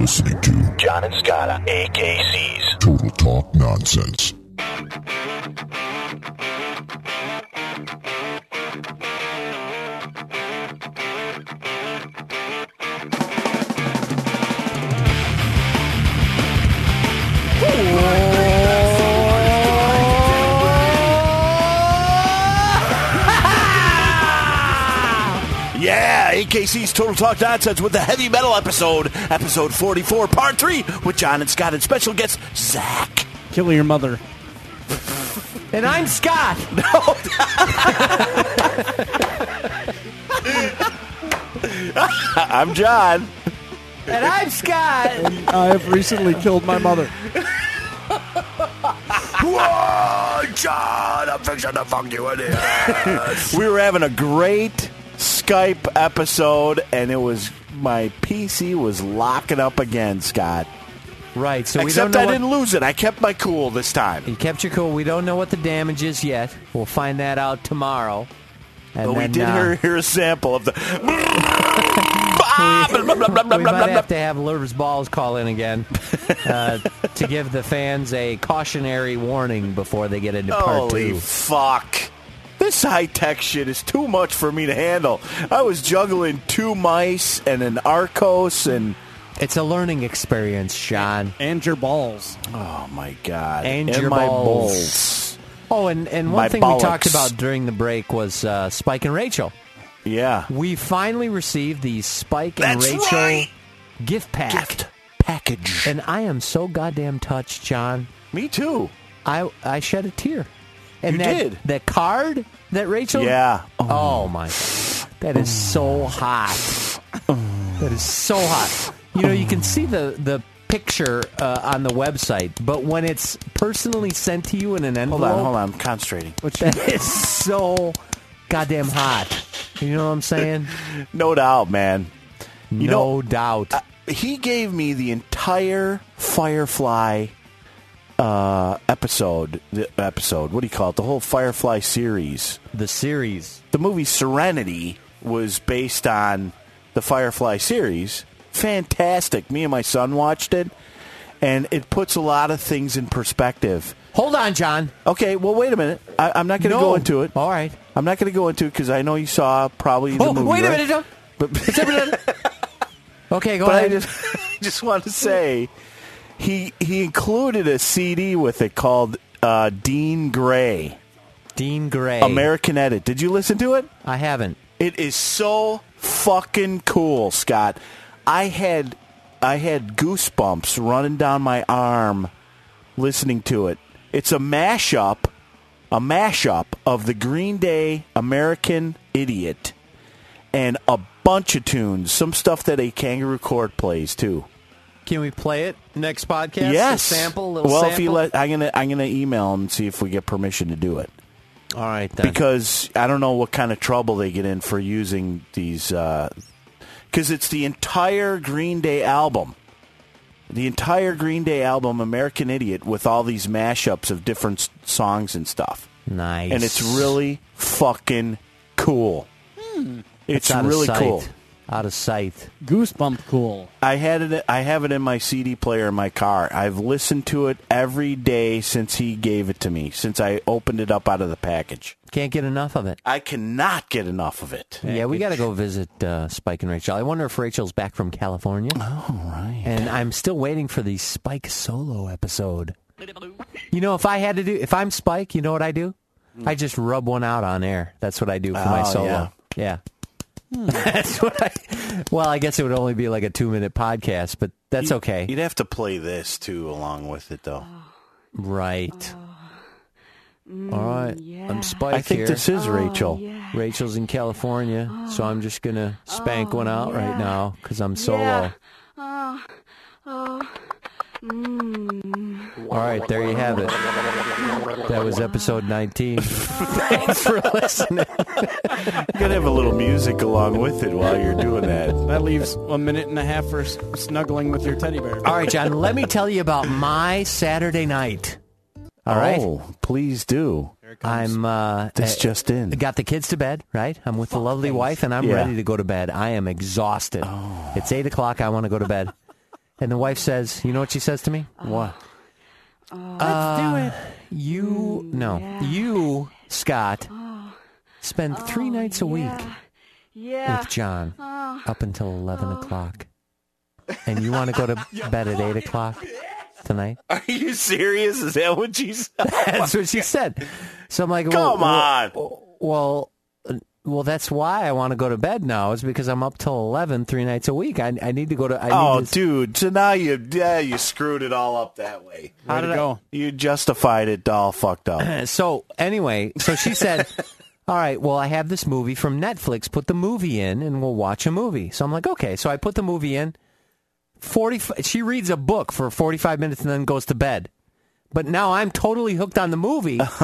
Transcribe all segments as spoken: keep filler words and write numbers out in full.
listening to John and Scotta, A K C's Total Talk Nonsense. Yeah, A K C's Total Talk Nonsense with the heavy metal episode, episode forty-four, part three, with John and Scott and special guest Zach. Kill your mother. And I'm Scott. No. I'm John. And I'm Scott. And I have recently killed my mother. Whoa, John, I'm fixing to fuck you in the ass. We were having a great Skype episode, and it was my P C was locking up again, Scott. Right, so we Except don't know I what, didn't lose it. I kept my cool this time. You kept your cool. We don't know what the damage is yet. We'll find that out tomorrow. And But then, we did uh, hear, hear a sample of the... we might have to have Lurv's Balls call in again uh, to give the fans a cautionary warning before they get into part Holy two. fuck. This high-tech shit is too much for me to handle. I was juggling two mice and an Arcos and... It's a learning experience, Sean. And your balls. Oh, my God. And, and your my balls. balls. Oh, and, and one My thing bollocks. we talked about during the break was uh, Spike and Rachel. Yeah. We finally received the Spike and That's Rachel right. gift pack. Gift package. And I am so goddamn touched, John. Me too. I I shed a tear. And You that, did. that card that Rachel... Yeah. Oh, my. That is so hot. That is so hot. You know, you can see the, the picture uh, on the website, but when it's personally sent to you in an envelope... Hold on, hold on. I'm concentrating. That is so goddamn hot. You know what I'm saying? No doubt, man. You no know, doubt. Uh, he gave me the entire Firefly uh, episode. The episode. What do you call it? The whole Firefly series. The series. The movie Serenity was based on the Firefly series. Fantastic. Me and my son watched it, and it puts a lot of things in perspective. Hold on, John. Okay, well, wait a minute. I, I'm not going to No. go into it. All right. I'm not going to go into it because I know you saw probably the Oh, movie. wait a right? minute, John. But, Okay, go but I ahead. just, I just want to say, he he included a C D with it called uh, Dean Gray, Dean Gray. American Edit. Did you listen to it? I haven't. It is so fucking cool, Scott. I had I had goosebumps running down my arm listening to it. It's a mashup, a mashup of the Green Day American Idiot and a bunch of tunes, some stuff that a Kangaroo Court plays too. Can we play it next podcast? Yes. A sample, a little well, sample? if you let, I'm gonna I'm gonna email them and see if we get permission to do it. All right, then. Because I don't know what kind of trouble they get in for using these. Because uh, it's the entire Green Day album. The entire Green Day album, American Idiot, with all these mashups of different s- songs and stuff. Nice. And it's really fucking cool. Hmm. It's out really of sight. cool. Out of sight. Goosebump cool. I had it. I have it in my C D player in my car. I've listened to it every day since he gave it to me. Since I opened it up out of the package. Can't get enough of it. I cannot get enough of it. Yeah, we got to go visit uh, Spike and Rachel. I wonder if Rachel's back from California. All right. And I'm still waiting for the Spike solo episode. You know, if I had to do, if I'm Spike, you know what I do? I just rub one out on air. That's what I do for my Oh, solo. yeah. Yeah. That's what I. Well, I guess it would only be like a two minute podcast, but that's okay. You'd have to play this too along with it, though. Right. All right. I'm Spike I think here. this is Rachel. Rachel's in California, so I'm just going to spank one out right now because I'm solo. All right, there you have it. That was episode nineteen. Thanks for listening. You gotta have a little music along with it while you're doing that. That leaves a minute and a half for s- snuggling with your teddy bear. All right, John, let me tell you about my Saturday night. All right? Oh, please do. I'm uh, This uh, just in. got the kids to bed, right? I'm with the lovely wife, and I'm Yeah. ready to go to bed. I am exhausted. It's eight o'clock. I want to go to bed. And the wife says, you know what she says to me? What? Let's do it. You, no, you, Scott, spend three nights a week Yeah. with John up until eleven o'clock. And you want to go to bed at eight o'clock tonight? Are you serious? Is that what she said? That's what she said. So I'm like, Come well, on. Well, well, uh, well, that's why I want to go to bed now. Is because I'm up till eleven, three nights a week. I, I need to go to. I Oh, need to, dude. So now you yeah, you screwed it all up that way. Way to go. You justified it all fucked up. So anyway, so she said, all right, well, I have this movie from Netflix. Put the movie in and we'll watch a movie. So I'm like, okay. So I put the movie in. forty. She reads a book for forty-five minutes and then goes to bed. But now I'm totally hooked on the movie, and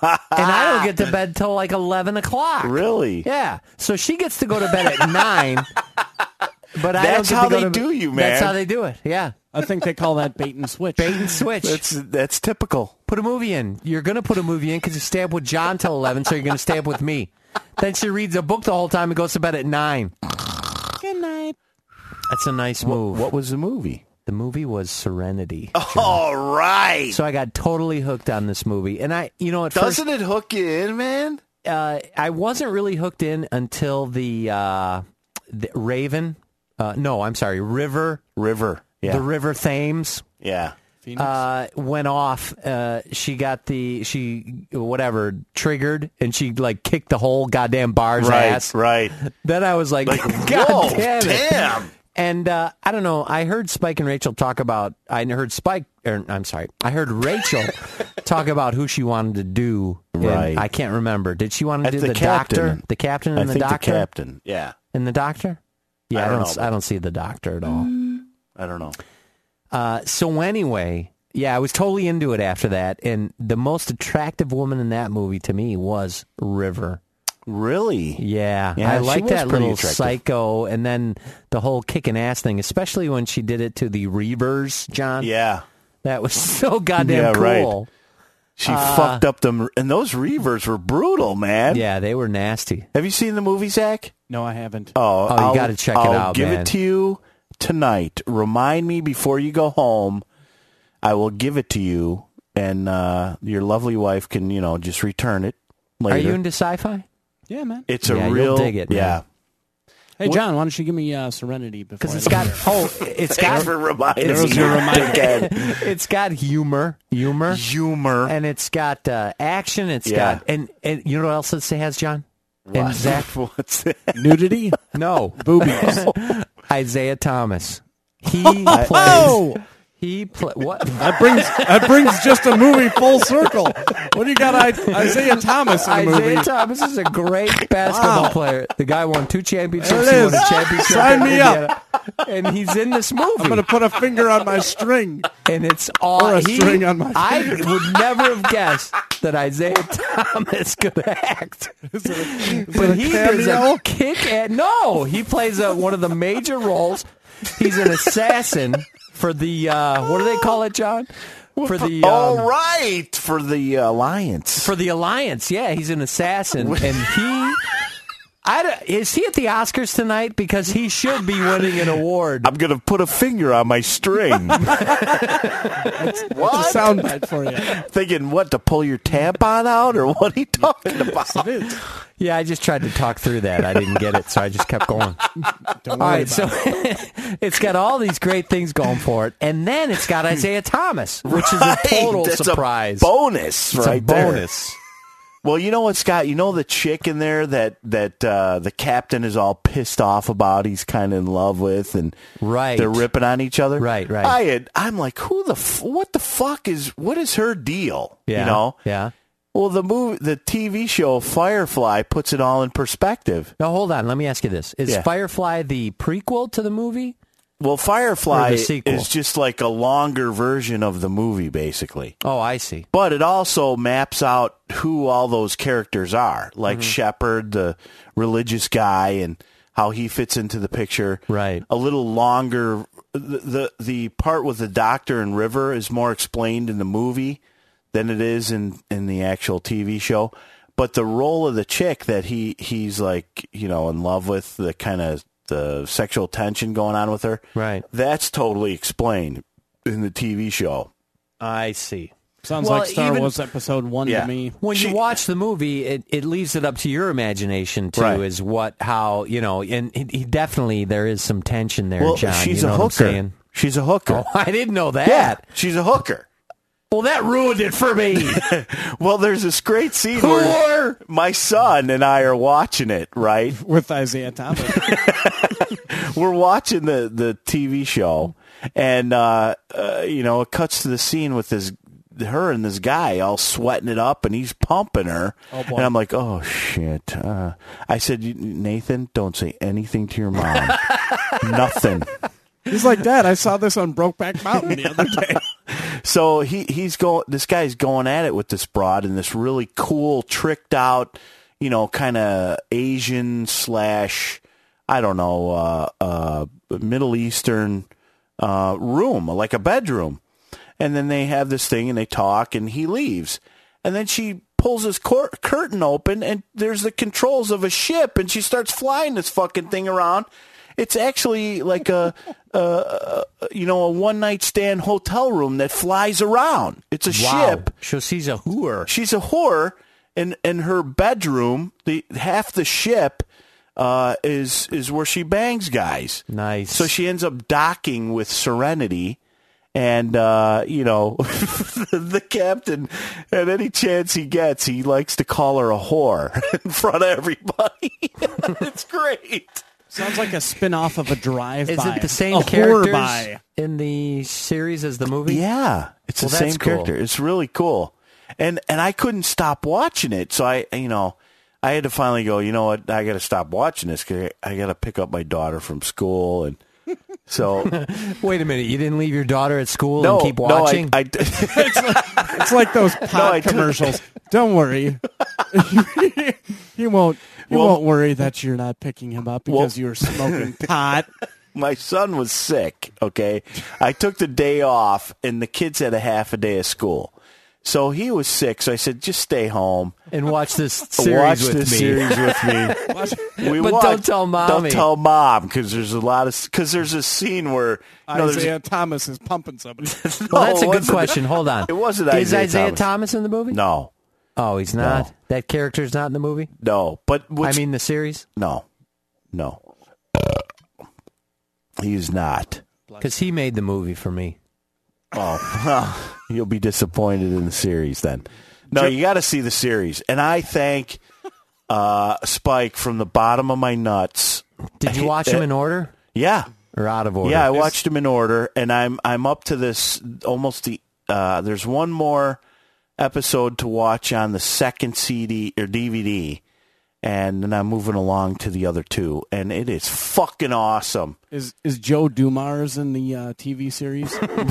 I don't get to bed till like eleven o'clock. Really? Yeah. So she gets to go to bed at nine. But I That's don't get how to go they to, do you, That's man. how they do it. Yeah. I think they call that bait and switch. Bait and switch. That's that's typical. Put a movie in. You're going to put a movie in because you stay up with John till eleven, so you're going to stay up with me. Then she reads a book the whole time and goes to bed at nine. Good night. That's a nice move. What was the movie? The movie was Serenity. All right. So I got totally hooked on this movie. And I, you know, at first, Doesn't it hook you in, man? uh, I wasn't really hooked in until the, uh, the Raven. Uh, no, I'm sorry, River. River. Yeah. The River Thames. yeah. Phoenix. Uh, went off. Uh, she got the she whatever triggered, and she like kicked the whole goddamn bar's Right. ass. Right. Then I was like, Like, God whoa, damn it! damn. And uh, I don't know. I heard Spike and Rachel talk about. I heard Spike. Or, I'm sorry. I heard Rachel talk about who she wanted to do. And Right. I can't remember. Did she want to At do the the, captain. doctor, the captain, and I the think doctor, the captain. Yeah. and the doctor? Yeah, I I don't don't. know. I don't see the doctor at all. I don't know. Uh, so anyway, yeah, I was totally into it after that, and the most attractive woman in that movie to me was River. Really? Yeah, Yeah, I she like was that pretty little attractive. psycho, and then the whole kicking ass thing, especially when she did it to the Reavers, John. Yeah. That was so goddamn Yeah, right. cool. She fucked up them, and those Reavers were brutal, man. Yeah, they were nasty. Have you seen the movie, Zach? No, I haven't. Oh, Oh, you I'll- gotta check it I'll out, give man. it to you tonight. Remind me before you go home. I will give it to you, and uh, your lovely wife can, you know, just return it later. Are you into sci-fi? Yeah, man. It's Yeah, a you'll real dig it, man. yeah. Hey, John, why don't you give me uh, Serenity before Because I it's got leave? oh, it's Thanks got for reminding There's me. your reminder. Again. it's got humor, humor, Humor. and it's got uh, action. It's Yeah. got and and you know what else it has, John? And What? Zach? What's that? Nudity? No, Boobies. Isaiah Thomas. He plays. Oh! He play what? That brings that brings just a movie full circle. What do you got, I, Isaiah Thomas in the Isaiah movie? Thomas is a great basketball Wow. player. The guy won two championships. There it He won a is. championship. Sign in me Indiana. And he's in this movie. I'm going to put a finger on my string. and it's all Or a he- string on my I finger. would never have guessed that Isaiah Thomas could act. Is it a, is But it a he does cameo? a kick at no. He plays a, one of the major roles. He's an assassin for the uh, what do they call it, John? For the um, All right, for the alliance. for the Alliance. Yeah, he's an assassin, and he. I don't- is he at the Oscars tonight? Because he should be winning an award. I'm gonna put a finger on my string. It's a what? soundbite for you. Thinking what to pull your tampon out, or what are you talking about? It is. Yeah, I just tried to talk through that. I didn't get it, so I just kept going. Don't All worry right, about so it. it's got all these great things going for it, and then it's got Isaiah Thomas, which is a Right, total that's surprise. A bonus, It's right a there. bonus. Well, you know what, Scott? You know the chick in there that that uh, the captain is all pissed off about. He's kind of in love with, and Right. they're ripping on each other. Right, right. I had, I'm like, who the f- what the fuck is what is her deal? Yeah, You know? yeah. Well, the movie, the T V show Firefly puts it all in perspective. Now hold on, let me ask you this: Is Yeah. Firefly the prequel to the movie? Well, Firefly Or the sequel. is just like a longer version of the movie, basically. Oh, I see. But it also maps out who all those characters are, like Mm-hmm. Shepard, the religious guy, and how he fits into the picture. Right. A little longer. The, the the part with the doctor and River is more explained in the movie than it is in, in the actual T V show. But the role of the chick that he he's like, you know, in love with, the kind of the sexual tension going on with her. Right. That's totally explained in the T V show. I see. Sounds Well, like Star even- Wars Episode One Yeah. to me. When She- you watch the movie, it, it leaves it up to your imagination too. Right. Is what how you know, and he, he definitely there is some tension there, Well, John. she's you know a what I'm hooker. saying? She's a hooker. Oh, I didn't know that. Yeah, she's a hooker. Well, that ruined it for me. Well, there's this great scene where Whore! my son and I are watching it, right? With Isaiah Thomas. We're watching the, the T V show, and, uh, uh, you know, it cuts to the scene with this her and this guy all sweating it up, and he's pumping her. Oh, boy. And I'm like, oh, shit. Uh, I said, Nathan, don't say anything to your mom. Nothing. He's like, Dad, I saw this on Brokeback Mountain the other day. So he he's going. This guy's going at it with this broad in this really cool, tricked out, you know, kind of Asian slash, I don't know, uh, uh, Middle Eastern uh, room, like a bedroom. And then they have this thing and they talk, and he leaves, and then she pulls his cor- curtain open, and there's the controls of a ship, and she starts flying this fucking thing around. It's actually like a, a, a you know, a one night stand hotel room that flies around. It's a Wow. ship. So she's a whore. She's a whore, and and her bedroom, the half the ship, uh, is is where she bangs guys. Nice. So she ends up docking with Serenity. And, uh, you know, the captain, at any chance he gets, he likes to call her a whore in front of everybody. It's great. Sounds like a spin-off of a drive-by. Is it the same a characters horror-by. in the series as the movie? Yeah, it's Well, the that's same cool. character. It's really cool. And and I couldn't stop watching it. So I, you know, I had to finally go, you know what, I got to stop watching this because I got to pick up my daughter from school. And so. Wait a minute. You didn't leave your daughter at school No, and keep no, watching? I, I, It's like those pot I took- commercials. Don't worry. you won't you Well- won't worry that you're not picking him up because Well- you're smoking pot. my son was sick, okay? I took the day off, and the kids had a half a day of school. So he was sick, so I said, just stay home. and watch this series Watch with this me. series with me. We But watch- don't tell mommy. Don't tell mom, because there's a lot of... Because there's a scene where... You know, there's Isaiah Thomas is pumping somebody. Well, that's No, a it good wasn't. question. Hold on. It wasn't Is Isaiah Isaiah Thomas. Thomas in the movie? No, Oh, he's not? No. That character's not in the movie? no. But... Which, I mean, the series? no. No. He's not. Because he made the movie for me. Oh, well, you'll be disappointed in the series then. No, you got to see the series. And I thank uh, Spike from the bottom of my nuts. Did you watch him in order Yeah. or out of order? Yeah, I watched him in order, and I'm I'm up to this almost the. Uh, there's one more episode to watch on the second C D or D V D, and then I'm moving along to the other two, and it is fucking awesome. Is is Joe Dumars in the uh, T V series?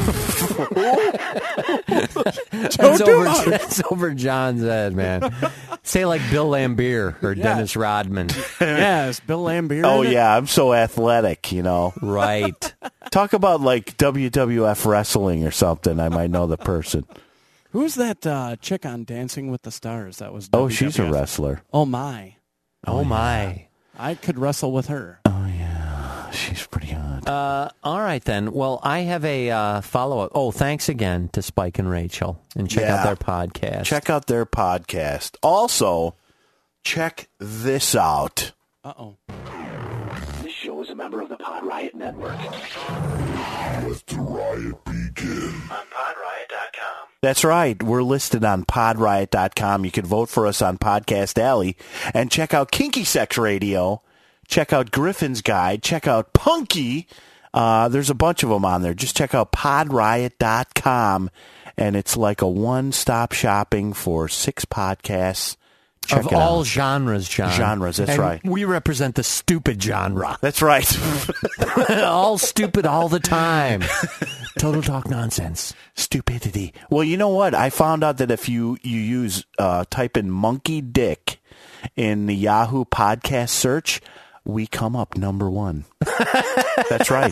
That's over, that's over John's head, man. Say like Bill Lambier or Dennis Rodman. Yes, Bill Lambier. Oh in it? yeah, I'm so athletic, you know. Right. Talk about like W W F wrestling or something. I might know the person. Who's that uh, chick on Dancing with the Stars? That was. Oh, W W F. she's a wrestler. Oh my! Oh, my. I could wrestle with her. She's pretty hot. Uh, all right, then. Well, I have a uh, follow-up. Oh, thanks again to Spike and Rachel. And check Yeah. out their podcast. Check out their podcast. Also, check this out. Uh oh. This show is a member of the Pod Riot Network. Let the riot begin. On pod riot dot com. That's right. We're listed on pod riot dot com. You can vote for us on Podcast Alley. And check out Kinky Sex Radio. Check out Griffin's Guide. Check out Punky. Uh, there's a bunch of them on there. Just check out pod riot dot com. And it's like a one-stop shopping for six podcasts. Check of it all out. genres, John. Genres, that's And right. We represent the stupid genre. That's right. all stupid all the time. Total talk nonsense. Stupidity. Well, you know what? I found out that if you, you use, uh, type in monkey dick in the Yahoo podcast search, we come up number one. That's right.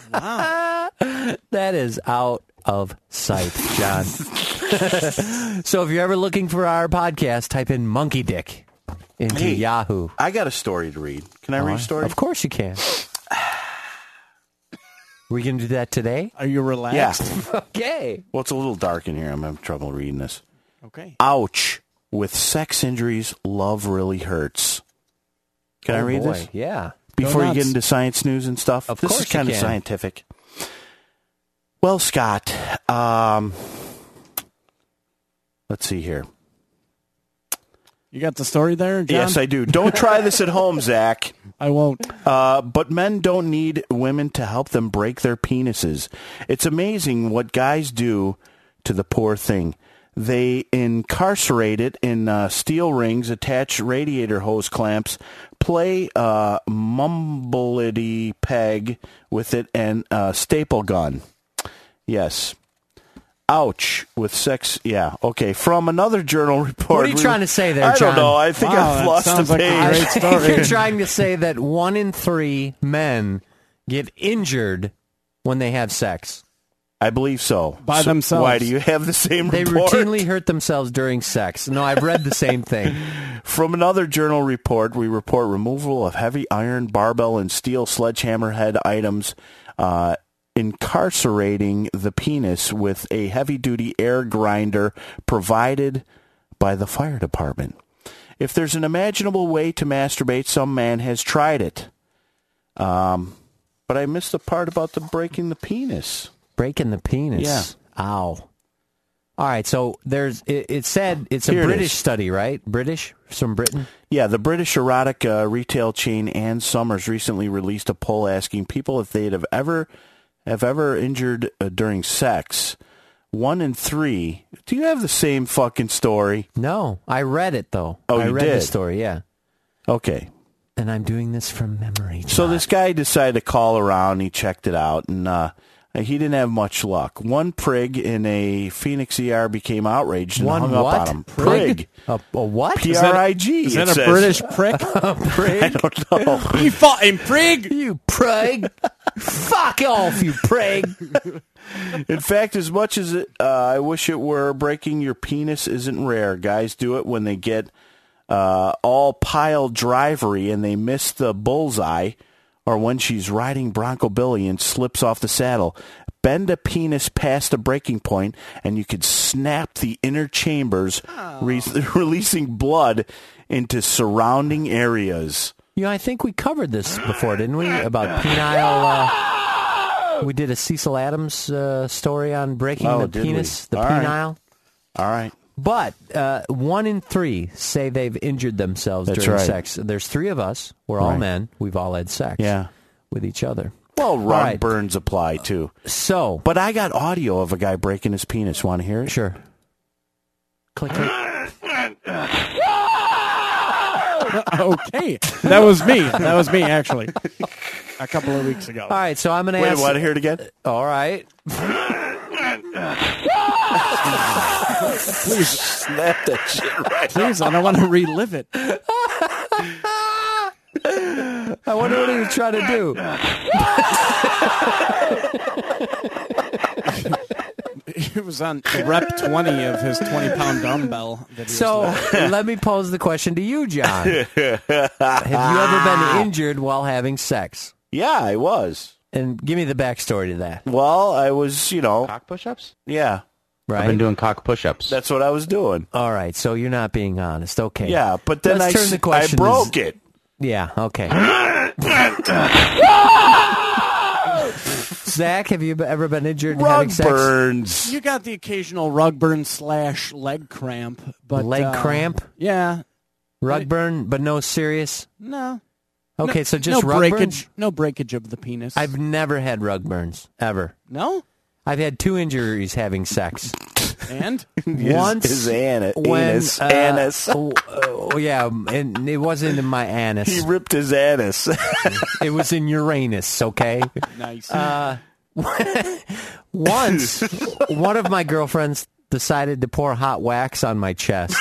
That is out of sight, John. So if you're ever looking for our podcast, type in monkey dick into Hey, Yahoo. I got a story to read. Can I read a story? Of course you can. we going to do that today? Are you Yeah. relaxed? Okay. Well, it's a little dark in here. I'm having trouble reading this. Okay. Ouch. With sex injuries, love really hurts. Can I Oh, read boy. this? Yeah. Before you nuts. get into science news and stuff? Of this course is kind you of can. scientific. Well, Scott, um, let's see here. You got the story there, John? Yes, I do. Don't try this at home, Zach. I won't. Uh, but men don't need women to help them break their penises. It's amazing what guys do to the poor thing. They incarcerate it in uh, steel rings, attach radiator hose clamps, play uh, mumblety peg with it, and uh, staple gun. Yes. Ouch. With sex. Yeah. Okay. From another journal report. What are you we- trying to say there, I John? don't know. I think Wow, I've that lost sounds the like a page. great story. You're trying to say that one in three men get injured when they have sex. I believe so. By So themselves. Why do you have the same They report? routinely hurt themselves during sex. No, I've read the same thing. From another journal report, we report removal of heavy iron, barbell, and steel sledgehammer head items, uh, incarcerating the penis with a heavy-duty air grinder provided by the fire department. If there's an imaginable way to masturbate, some man has tried it. Um, but I missed the part about the breaking the penis. Breaking the penis. Yeah. Ow. All right, so there's it, it said it's a Here it British is. study, right? British from Britain. Yeah, the British erotic uh, retail chain Ann Summers recently released a poll asking people if they'd have ever have ever injured uh, during sex. One in three. Do you have the same fucking story? No, I read it though. Oh, I you read the did? story, yeah. Okay. And I'm doing this from memory. So John. this guy decided to call around. He checked it out, and uh, he didn't have much luck. One prig in a Phoenix E R became outraged and One hung what? up on him. Prig? A, a what? P R I G. Is it that a says. British prick? prig? I don't know. You fucking prig! You prig! Fuck off, you prig! In fact, as much as it, uh, I wish it were, breaking your penis isn't rare. Guys do it when they get uh, all pile drivery and they miss the bullseye, or when she's riding Bronco Billy and slips off the saddle. Bend a penis past the breaking point, and you could snap the inner chambers, re- releasing blood into surrounding areas. You know, I think we covered this before, didn't we? About penile. Uh, we did a Cecil Adams uh, story on breaking Oh, the did we? penis, the All right. penile. All right. But uh, one in three say they've injured themselves That's during right. sex. There's three of us. We're all Right. men. We've all had sex Yeah. with each other. Well, rug right. burns apply, too. So, But I got audio of a guy breaking his penis. Want to hear it? sure. Click, click. Okay. That was me. That was me, actually. A couple of weeks ago. All right, so I'm going to Wait, ask. want to hear it again? All right. Please, Snap that shit right. please, I don't want to relive it. I wonder what he was trying to do. It was on rep twenty of his twenty-pound dumbbell. That he So was let me pose the question to you, John. Have you ever been injured while having sex? Yeah, I was. And give me the backstory to that. Well, I was, you know, Cock push-ups? yeah, Right? I've been doing cock push-ups. that's what I was doing. All right, so you're not being honest. Okay. Yeah, but then Let's I, turn s- the I question to broke Z- it. Yeah, okay. Zach, have you ever been injured having Rug sex? burns. You got the occasional rug burn slash leg cramp, but Leg uh, cramp? Yeah, Rug burn, but no serious? no. Okay, no, so just no rug breakage. burns? No breakage of the penis. I've never had rug burns, ever. no. I've had two injuries having sex. And His- Once his ana- when, anus. uh, anus. oh, oh, yeah, and it wasn't in my anus. He ripped his anus. It was in Uranus, okay? nice. Uh, Once, one of my girlfriends decided to pour hot wax on my chest.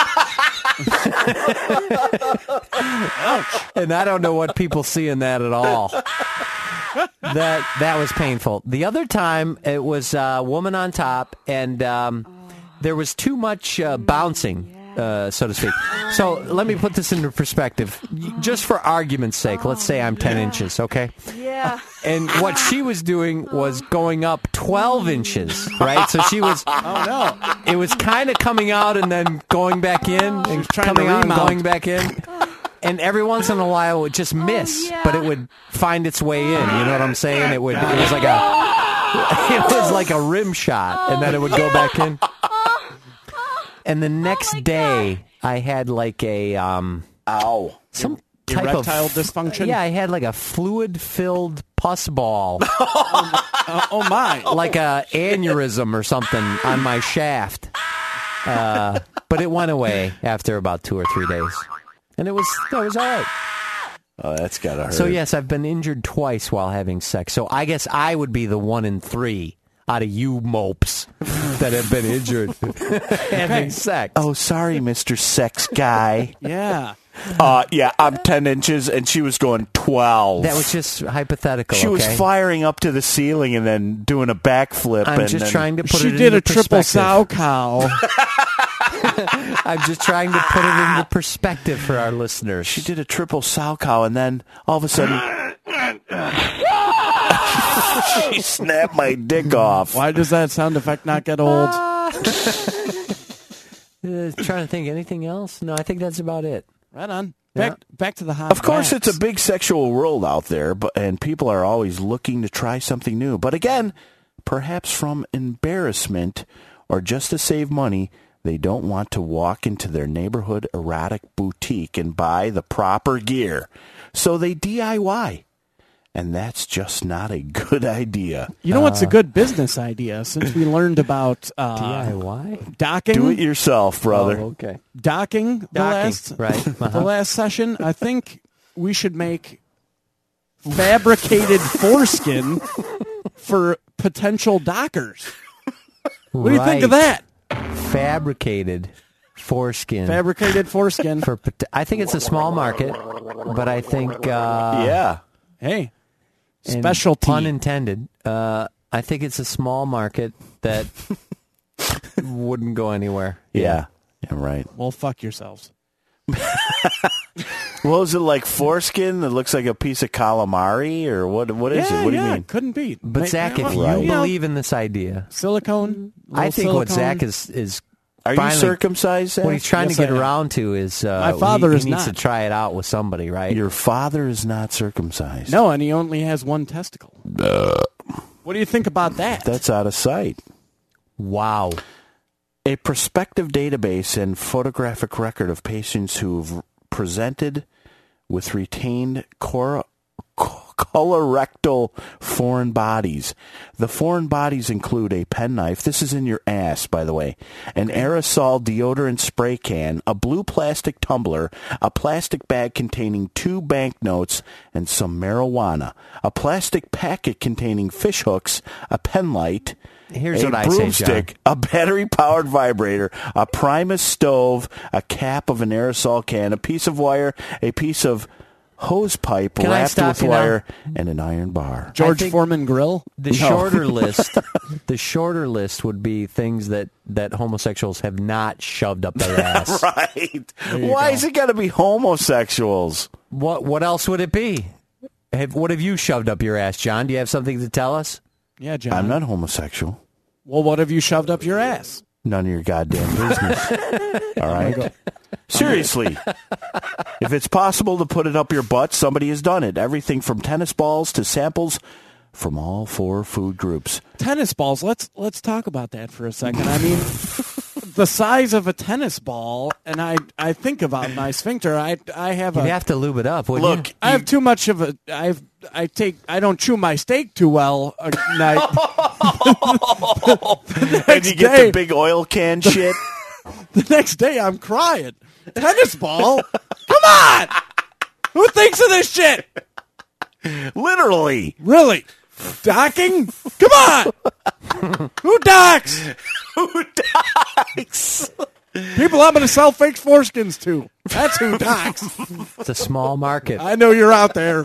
And I don't know what people see in that at all. That that was painful. The other time, it was a woman on top, and um, there was too much uh, bouncing uh, so to speak. So let me put this into perspective. Just for argument's sake, let's say I'm ten inches, okay? Yeah. And what she was doing was going up twelve inches, right? So she was, Oh, no. it was kind of coming out and then going back in, and trying to coming out and remount. going back in. And every once in a while it would just miss, yeah. but it would find its way in. You know what I'm saying? It would. It was like a. It was like a rim shot, and then it would go back in. And the next day, I had like a um, Ow. some type Erectile of dysfunction? Yeah, I had like a fluid-filled pus ball, Uh, oh, my. like a aneurysm or something on my shaft. Uh, but it went away after about two or three days, and it was that was all right. Oh, that's gotta hurt. So yes, I've been injured twice while having sex. So I guess I would be the one in three out of you mopes that have been injured having sex. Oh, sorry, Mister Sex Guy. Yeah. Uh, yeah, I'm ten inches, and she was going twelve. That was just hypothetical. She was okay? firing up to the ceiling and then doing a backflip. I'm and just then, trying to put She it did into a triple perspective. sow cow. I'm just trying to put it into perspective for our listeners. She did a triple sow cow, and then all of a sudden, she snapped my dick off. Why does that sound effect not get old? Uh, trying to think anything else? No, I think that's about it. Right on. Back back to the hot. Of course, wax. it's a big sexual world out there, but and people are always looking to try something new. But again, perhaps from embarrassment or just to save money, they don't want to walk into their neighborhood erotic boutique and buy the proper gear. So they D I Y. And that's just not a good idea. You know what's a good business idea? Since we learned about uh, D I Y? docking, Do it yourself, brother. Oh, okay. docking, the Docking, last right. the Uh-huh. last session, I think we should make fabricated foreskin for potential dockers. What do you think of that? Fabricated foreskin. Fabricated foreskin. for, pot- I think it's a small market, but I think uh, Yeah. Hey, and specialty. pun intended. Uh, I think it's a small market that wouldn't go anywhere. Yeah. Yeah, right. Well, fuck yourselves. Well, is it like foreskin that looks like a piece of calamari, or what? What is yeah, it? What do yeah, you mean? couldn't be. But Ma- Zach, if you Right. know, believe in this idea, silicone, I little think what silicone. Zach is is Are you finally- circumcised, Zach? what he's trying Yes, to get I am. around to is uh, My father he, is he needs not. to try it out with somebody, right? Your father is not circumcised. No, and he only has one testicle. What do you think about that? That's out of sight. Wow. A prospective database and photographic record of patients who've presented with retained cor- colorectal foreign bodies. The foreign bodies include a penknife. This is in your ass, by the way. An aerosol deodorant spray can, a blue plastic tumbler, a plastic bag containing two banknotes, and some marijuana. A plastic packet containing fish hooks, a pen light, Here's a what I say, John. broomstick, a battery-powered vibrator, a Primus stove, a cap of an aerosol can, a piece of wire, a piece of hose pipe Can I wrapped stop with you now? wire, and an iron bar. George I think- Foreman grill? The shorter list, the shorter list would be things that, that homosexuals have not shoved up their ass. Right. Why is it got to be homosexuals? What what else would it be? Have, what have you shoved up your ass, John? Do you have something to tell us? Yeah, John. I'm not homosexual. Well, what have you shoved up your ass? None of your goddamn business. All right? Seriously. If it's possible to put it up your butt, somebody has done it. Everything from tennis balls to samples from all four food groups. Tennis balls. Let's let's talk about that for a second. I mean, the size of a tennis ball, and I I think about my sphincter. I I have You'd a have to lube it up, wouldn't Look, you? I have too much of a I've I take I don't chew my steak too well a night. and you get day- the big oil can shit. The next day I'm crying. Tennis ball? Come on! Who thinks of this shit? Literally. Really? Docking? Come on! Who docks? Who dies? People I'm going to sell fake foreskins to. That's who docks. It's a small market. I know you're out there.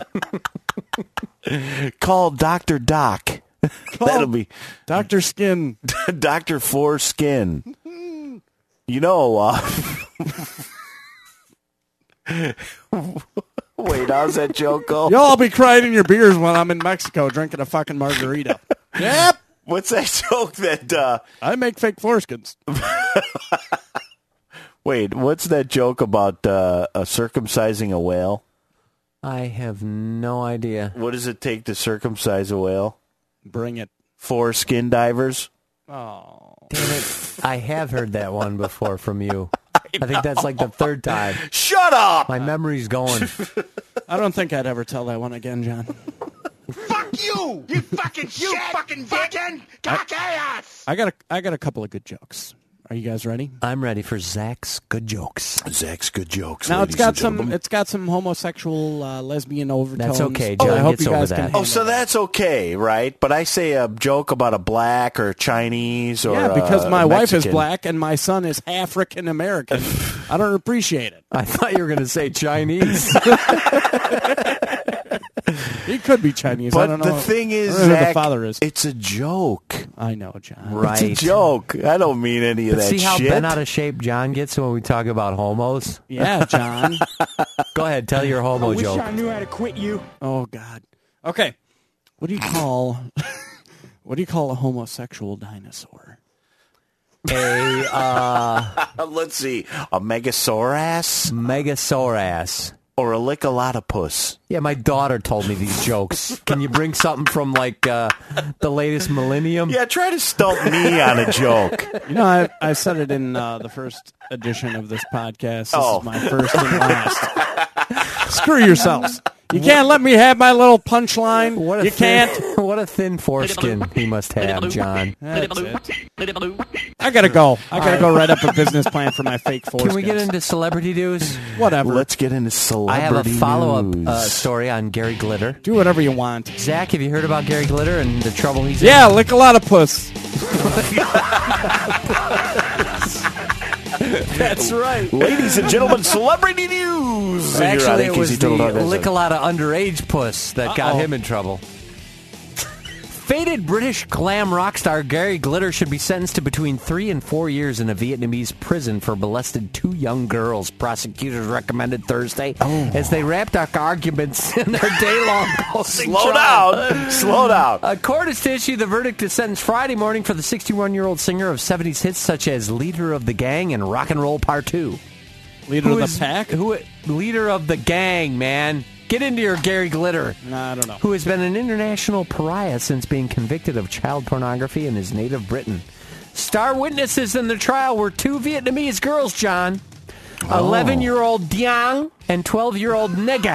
Call Doctor Doc. That'll be Doctor Skin. Doctor Foreskin. You know, uh, Wait, how's that joke go? You'll all be crying in your beers while I'm in Mexico drinking a fucking margarita. Yep. What's that joke that... Uh, I make fake foreskins. wait, what's that joke about uh, uh, circumcising a whale? I have no idea. What does it take to circumcise a whale? Bring it. Four skin divers? Oh. Damn it. I have heard that one before from you. I, I think that's like the third time. Shut up! My memory's going. I don't think I'd ever tell that one again, John. Fuck you! You fucking shit! You fucking fucking cock ass! I got a, I got a couple of good jokes. Are you guys ready? I'm ready for Zach's good jokes. Zach's good jokes. Now it's ladies got and some gentlemen. it's got some homosexual uh, lesbian overtones. That's okay, Oh, John I hope gets you over guys that. can Oh, handle so that. that's okay, right? But I say a joke about a black or Chinese or Yeah, because uh, my wife is Mexican. black and my son is African American. I don't appreciate it. I thought you were going to say Chinese. He could be Chinese. But I don't know. the thing is, I don't know who Zach, the father is. it's a joke. I know, John. Right. It's a joke. I don't mean any of But that see how shit. bent out of shape John gets when we talk about homos? Yeah, John. Go ahead, tell your homo joke. knew how to quit you. Oh God. Okay. What do you call what do you call a homosexual dinosaur? A uh, Let's see, a Megasaurus Megasaurus. or a Lickalotopus. Yeah, my daughter told me these jokes. Can you bring something from like uh, the latest millennium? Yeah, try to stump me on a joke. You know, I I said it in uh, the first edition of this podcast. This Oh. is my first and last. Screw yourselves. You can't let me have my little punchline. What a You thin, can't. What a thin foreskin he must have, John. That's it. I gotta go. I gotta go write up a business plan for my fake foreskin. Can we get into celebrity news? whatever? Let's get into I celebrity have a follow-up news. uh, story on Gary Glitter. do whatever you want. Zach, have you heard about Gary Glitter and the trouble he's Yeah, lick a lot of puss. in? That's right. Ladies and gentlemen, celebrity news. And you're on Actually, A it K was C the Total Dark lick a lot of underage puss that got Uh-oh. him in trouble. Faded British glam rock star Gary Glitter should be sentenced to between three and four years in a Vietnamese prison for molested two young girls, prosecutors recommended Thursday as they wrapped up arguments in their day-long closing Slow trial. down. Slow down. A court is to issue the verdict to sentence Friday morning for the sixty-one-year-old singer of seventies hits such as Leader of the Gang and Rock and Roll Part two. Leader Who of the is- pack? Who, leader of the gang, man. Get into your Gary Glitter. Nah, I don't know. Who has been an international pariah since being convicted of child pornography in his native Britain. Star witnesses in the trial were two Vietnamese girls, John. eleven-year-old Diang and twelve-year-old Nega.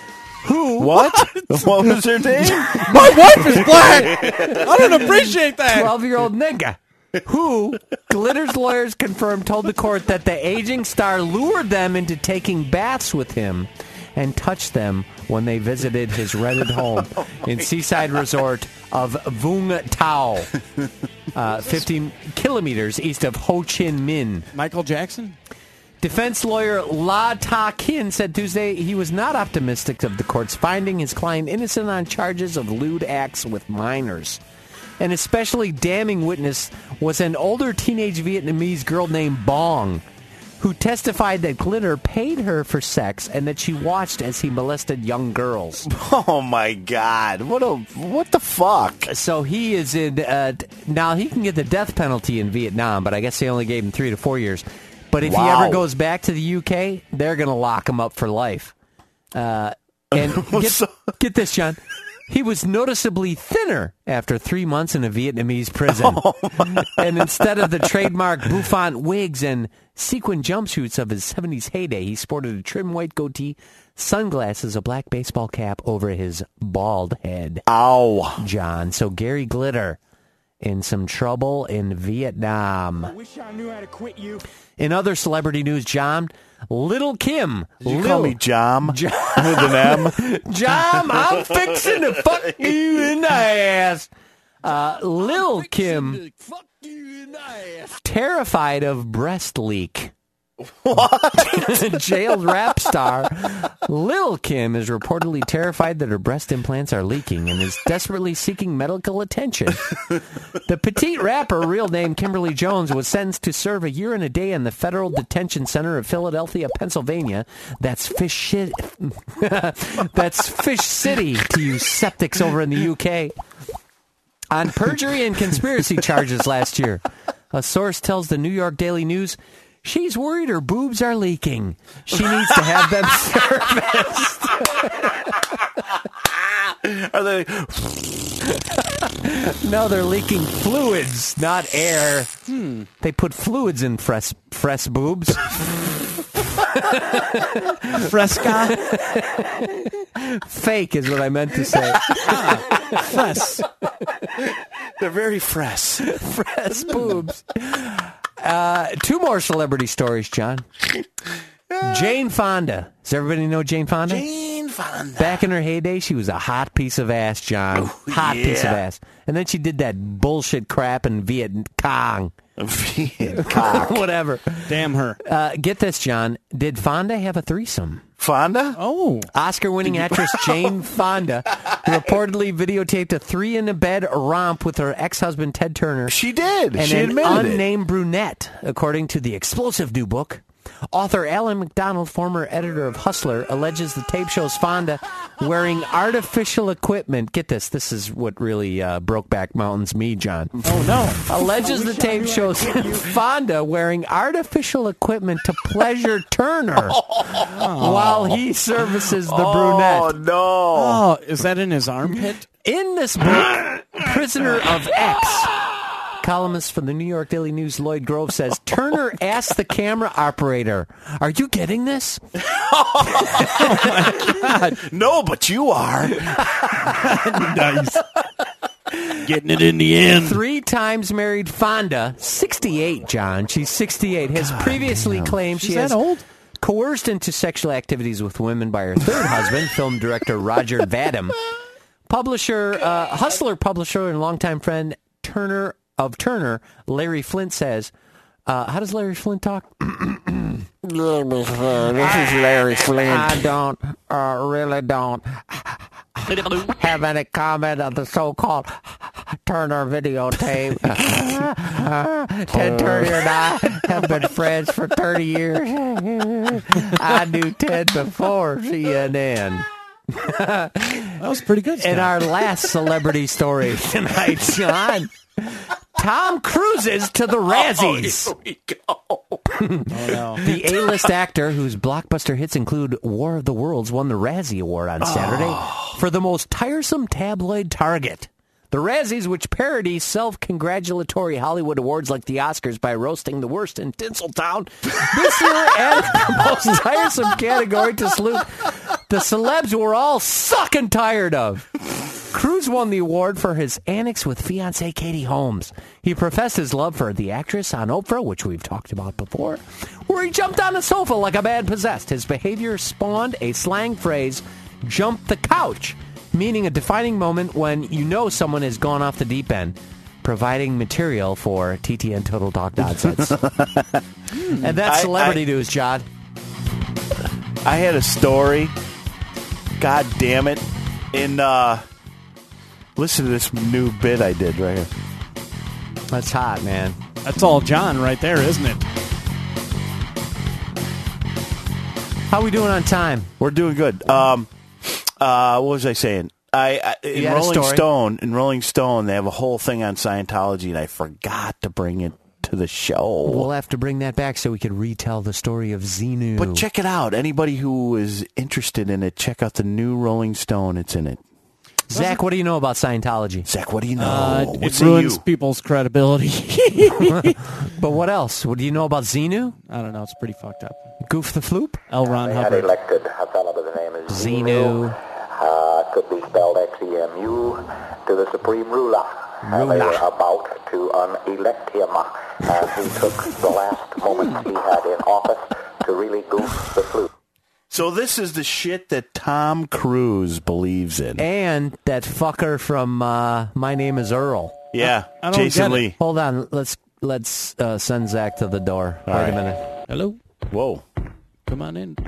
Who? What? What was her name? My wife is black. I don't appreciate that. twelve-year-old Nega. Who, Glitter's lawyers confirmed, told the court that the aging star lured them into taking baths with him and touched them when they visited his rented home in seaside resort of Vung Tau, uh, fifteen kilometers east of Ho Chi Minh. Michael Jackson? Defense lawyer La Ta Kin said Tuesday he was not optimistic of the court's finding his client innocent on charges of lewd acts with minors. An especially damning witness was an older teenage Vietnamese girl named Bong, who testified that Glitter paid her for sex and that she watched as he molested young girls. Oh my God! What a what the fuck? So he is in. Uh, now he can get the death penalty in Vietnam, but I guess they only gave him three to four years. But if he Wow. ever goes back to the U K, they're going to lock him up for life. Uh, and get, So- get this, John. He was noticeably thinner after three months in a Vietnamese prison. And instead of the trademark bouffant wigs and sequin jumpsuits of his seventies heyday, he sported a trim white goatee, sunglasses, a black baseball cap over his bald head. Ow! John. So Gary Glitter in some trouble in Vietnam. Wish I knew how to quit you. In other celebrity news, John, Little Kim. Did you Lil, call me Jom Jom. with an M? John, I'm fixing to fuck you in the ass. Uh, Lil Kim, terrified of breast leak. What? Jailed rap star Lil Kim is reportedly terrified that her breast implants are leaking and is desperately seeking medical attention. The petite rapper, real name Kimberly Jones, was sentenced to serve a year and a day in the Federal Detention Center of Philadelphia, Pennsylvania. That's fish shit. That's Fish City to you septics over in the U K. On perjury and conspiracy charges last year. A source tells the New York Daily News she's worried her boobs are leaking. She needs to have them serviced. Are they? No, they're leaking fluids, not air. Hmm. They put fluids in fresh, fresh boobs. Fresca? Fake is what I meant to say. Ah, fresh. They're very fresh. Fresh boobs. Uh, two more celebrity stories, John. Jane Fonda. Does everybody know Jane Fonda? Jane Fonda. Back in her heyday, she was a hot piece of ass, John. Ooh, hot yeah. piece of ass. And then she did that bullshit crap in Viet Cong. Viet Cong. Whatever. Damn her. Uh, get this, John. Did Fonda have a threesome? Fonda? Oh. Oscar-winning actress Jane Fonda reportedly videotaped a three-in-a-bed romp with her ex-husband Ted Turner. She did. And She an admitted it. unnamed brunette, according to the explosive new book. Author Alan McDonald, former editor of Hustler, alleges the tape shows Fonda wearing artificial equipment. Get this. This is what really uh, Brokeback Mountain's me, John. Oh, no. Alleges the tape shows Fonda wearing artificial equipment to pleasure Turner oh. while he services the oh, brunette. Oh, no. Oh, is that in his armpit? In this book, Prisoner of X, columnist for the New York Daily News Lloyd Grove says, Turner asked the camera operator, "Are you getting this?" Oh, my God. No, but you are. Nice. Getting it in the end. Three times married Fonda, sixty-eight, John. She's sixty-eight. Has God previously damn. claimed She's she that has old? coerced into sexual activities with women by her third husband, film director Roger Vadim. Publisher, uh, Hustler publisher and longtime friend Turner of Turner, Larry Flint says, uh, how does Larry Flint talk? This is Larry Flint. I don't, uh, really don't have any comment on the so-called Turner videotape. Ted Turner and I have been friends for thirty years. I knew Ted before C N N. That was pretty good stuff. In our last celebrity story tonight, John, Tom Cruise's to the Razzies. Oh, here we go. Oh, no. The A-list actor, whose blockbuster hits include War of the Worlds, won the Razzie Award on Saturday oh. for the most tiresome tabloid target. The Razzies, which parody self-congratulatory Hollywood awards like the Oscars by roasting the worst in Tinseltown, this year added the most tiresome category to salute the celebs we're all sucking tired of. Cruise won the award for his antics with fiancée Katie Holmes. He professed his love for the actress on Oprah, which we've talked about before, where he jumped on a sofa like a man possessed. His behavior spawned a slang phrase, jump the couch, meaning a defining moment when you know someone has gone off the deep end, providing material for T T N Total Talk Nonsense. And that's I- celebrity I- news, John. I had a story. God damn it. In, uh, listen to this new bit I did right here. That's hot, man. That's all John right there, isn't it? How we doing on time? We're doing good. Um, uh, what was I saying? I, I in had a Rolling story. Stone, in Rolling Stone, they have a whole thing on Scientology, and I forgot to bring it to the show. We'll have to bring that back so we could retell the story of Xenu. But check it out. Anybody who is interested in it, check out the new Rolling Stone. It's in it. Zach, what do you know about Scientology? Zach, what do you know? Uh, What it say ruins you? people's credibility. But what else? What do you know about Xenu? I don't know. It's pretty fucked up. Goof the Floop? L. Ron They had Hubbard. elected a fellow by the name of Xenu. Uh, could be spelled X E M U, to the supreme ruler. Uh, they were about to unelect him as he took the last moments he had in office to really goof the flute. So this is the shit that Tom Cruise believes in. And that fucker from uh, My Name is Earl. Yeah, I don't Jason get it. Lee. Hold on. Let's let's uh, send Zach to the door. All Wait right. a minute. Hello? Whoa. Come on in.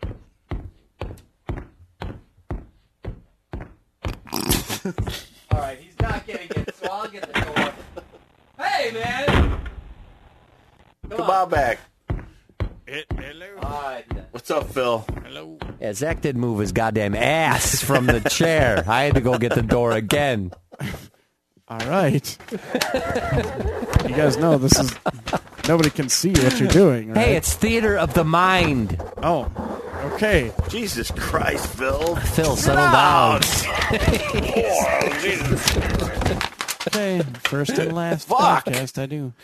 All right, he's not getting it, so I'll get the door. Hey, man! Come, Come on back. Hello. All right. What's up, Phil? Hello. Yeah, Zach did move his goddamn ass from the chair. I had to go get the door again. All right. You guys know this is... Nobody can see what you're doing, right? Hey, it's theater of the mind. Oh, okay. Jesus Christ, Phil. Phil, settle down. Okay, first and last Fuck. podcast I do.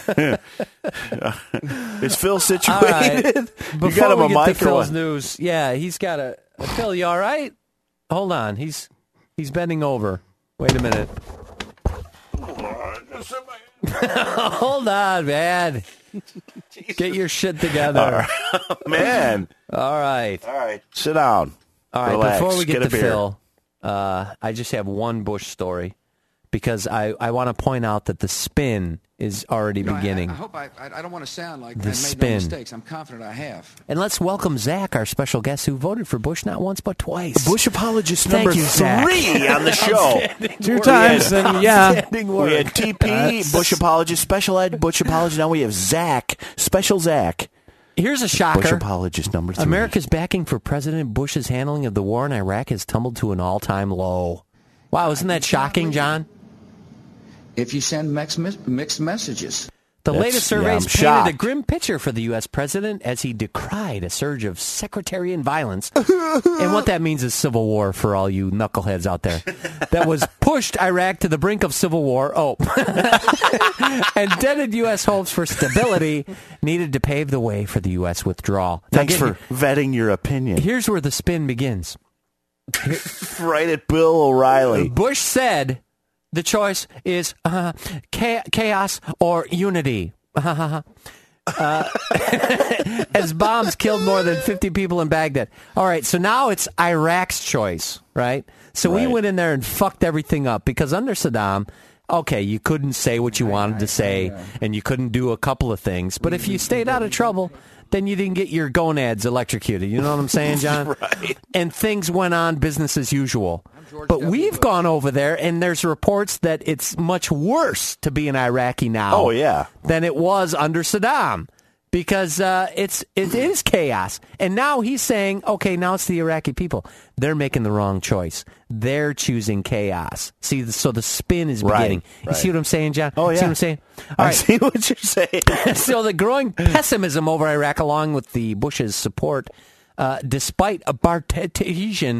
Is Phil situated? All right. You Before got him we a get to mic or Phil's what? news, yeah, he's got a... Phil, you all right? Hold on. He's he's bending over. Wait a minute. Hold on, man. Get your shit together. Man. All right. All right. Sit down. All right. Relax. Before we get, Get a to beer. Phil, uh, I just have one Bush story because I, I want to point out that the spin is already You know, I- beginning. I, I hope I, I I don't want to sound like The I made spin. no mistakes. I'm confident I have. And let's welcome Zach, our special guest, who voted for Bush not once but twice. Bush apologist Thank number you, Zach. three on the show. Two times, and yeah. Outstanding work. We had T P, That's- Bush apologist, special ed, Bush apologist. Now we have Zach, special Zach, Here's a Bush shocker. apologist number three. America's backing for President Bush's handling of the war in Iraq has tumbled to an all-time low. Wow, isn't that shocking, John? If you send mixed, mixed messages. The That's- latest yeah, surveys I'm painted shocked. a grim picture for the U S president as he decried a surge of sectarian violence. And what that means is civil war for all you knuckleheads out there. That was pushed Iraq to the brink of civil war. Oh. And dented U S hopes for stability needed to pave the way for the U S withdrawal. Now, Thanks get- for vetting your opinion. Here's where the spin begins. Right at Bill O'Reilly. Bush said the choice is uh, cha- chaos or unity. uh, as bombs killed more than fifty people in Baghdad. All right, so now it's Iraq's choice, right? So we Right. went in there and fucked everything up because under Saddam, okay, you couldn't say what you wanted to say and you couldn't do a couple of things. But if you stayed out of trouble, then you didn't get your gonads electrocuted. You know what I'm saying, John? Right. And things went on business as usual. But we've gone over there, and there's reports that it's much worse to be an Iraqi now Oh, yeah. than it was under Saddam. Because uh, it's it is chaos. And now he's saying, okay, now it's the Iraqi people. They're making the wrong choice. They're choosing chaos. See, so the spin is Right, beginning. You right. see what I'm saying, John? Oh, yeah. See what I'm saying? All I right. see what you're saying. So the growing pessimism over Iraq, along with the Bush's support, uh, despite a Bartesian,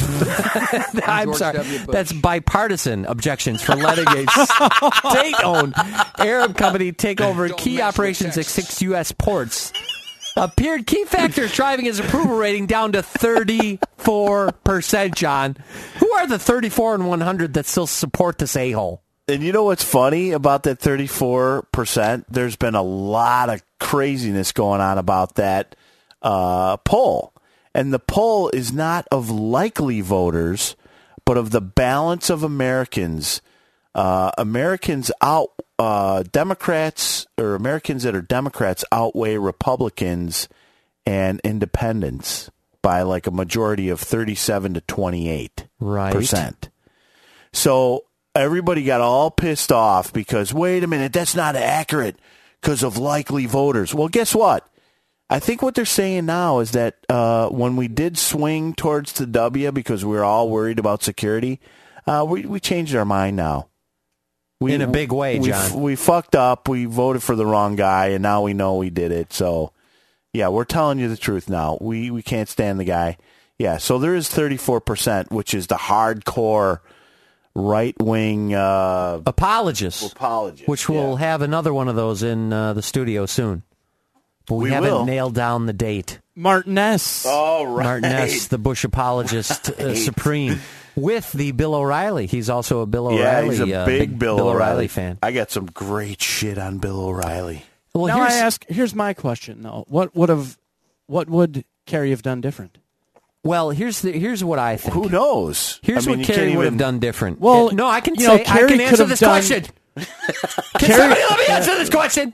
I'm George sorry, W. Bush. that's bipartisan objections for letting a state-owned Arab company take over Don't key mess with operations at Texas. six U S ports. Appeared key factors driving his approval rating down to thirty-four percent, John. Who are the thirty-four and one hundred that still support this a-hole? And you know what's funny about that thirty-four percent? There's been a lot of craziness going on about that uh, poll. And the poll is not of likely voters, but of the balance of Americans. Uh, Americans out, uh, Democrats or Americans that are Democrats outweigh Republicans and independents by like a majority of thirty-seven to twenty-eight Right. percent. So everybody got all pissed off because, wait a minute, that's not accurate because of likely voters. Well, guess what? I think what they're saying now is that uh, when we did swing towards the W because we were all worried about security, uh, we, we changed our mind now. We, In a big way, we, John. We fucked up. We voted for the wrong guy, and now we know we did it. So, yeah, we're telling you the truth now. We, we can't stand the guy. Yeah, so there is thirty-four percent, which is the hardcore right-wing uh, Apologists. apologist. Which we'll yeah. have another one of those in uh, the studio soon. But we, We haven't will. nailed down the date. Martin S. All right. Martin S., the Bush apologist uh, supreme, with the Bill O'Reilly. He's also a Bill Yeah, O'Reilly, he's a uh, big, Bill, O'Reilly. O'Reilly fan. I got some great shit on Bill O'Reilly. Well, now I here's, ask, here's my question though: What would have, what would Kerry have done different? well, here's the, here's what I think. Who knows? Here's I mean, what you Kerry can't would have even- done different. Well, Uh, no, I can you know, say I Kerry can could answer have this done- question. Can Kerry, somebody let me answer this question?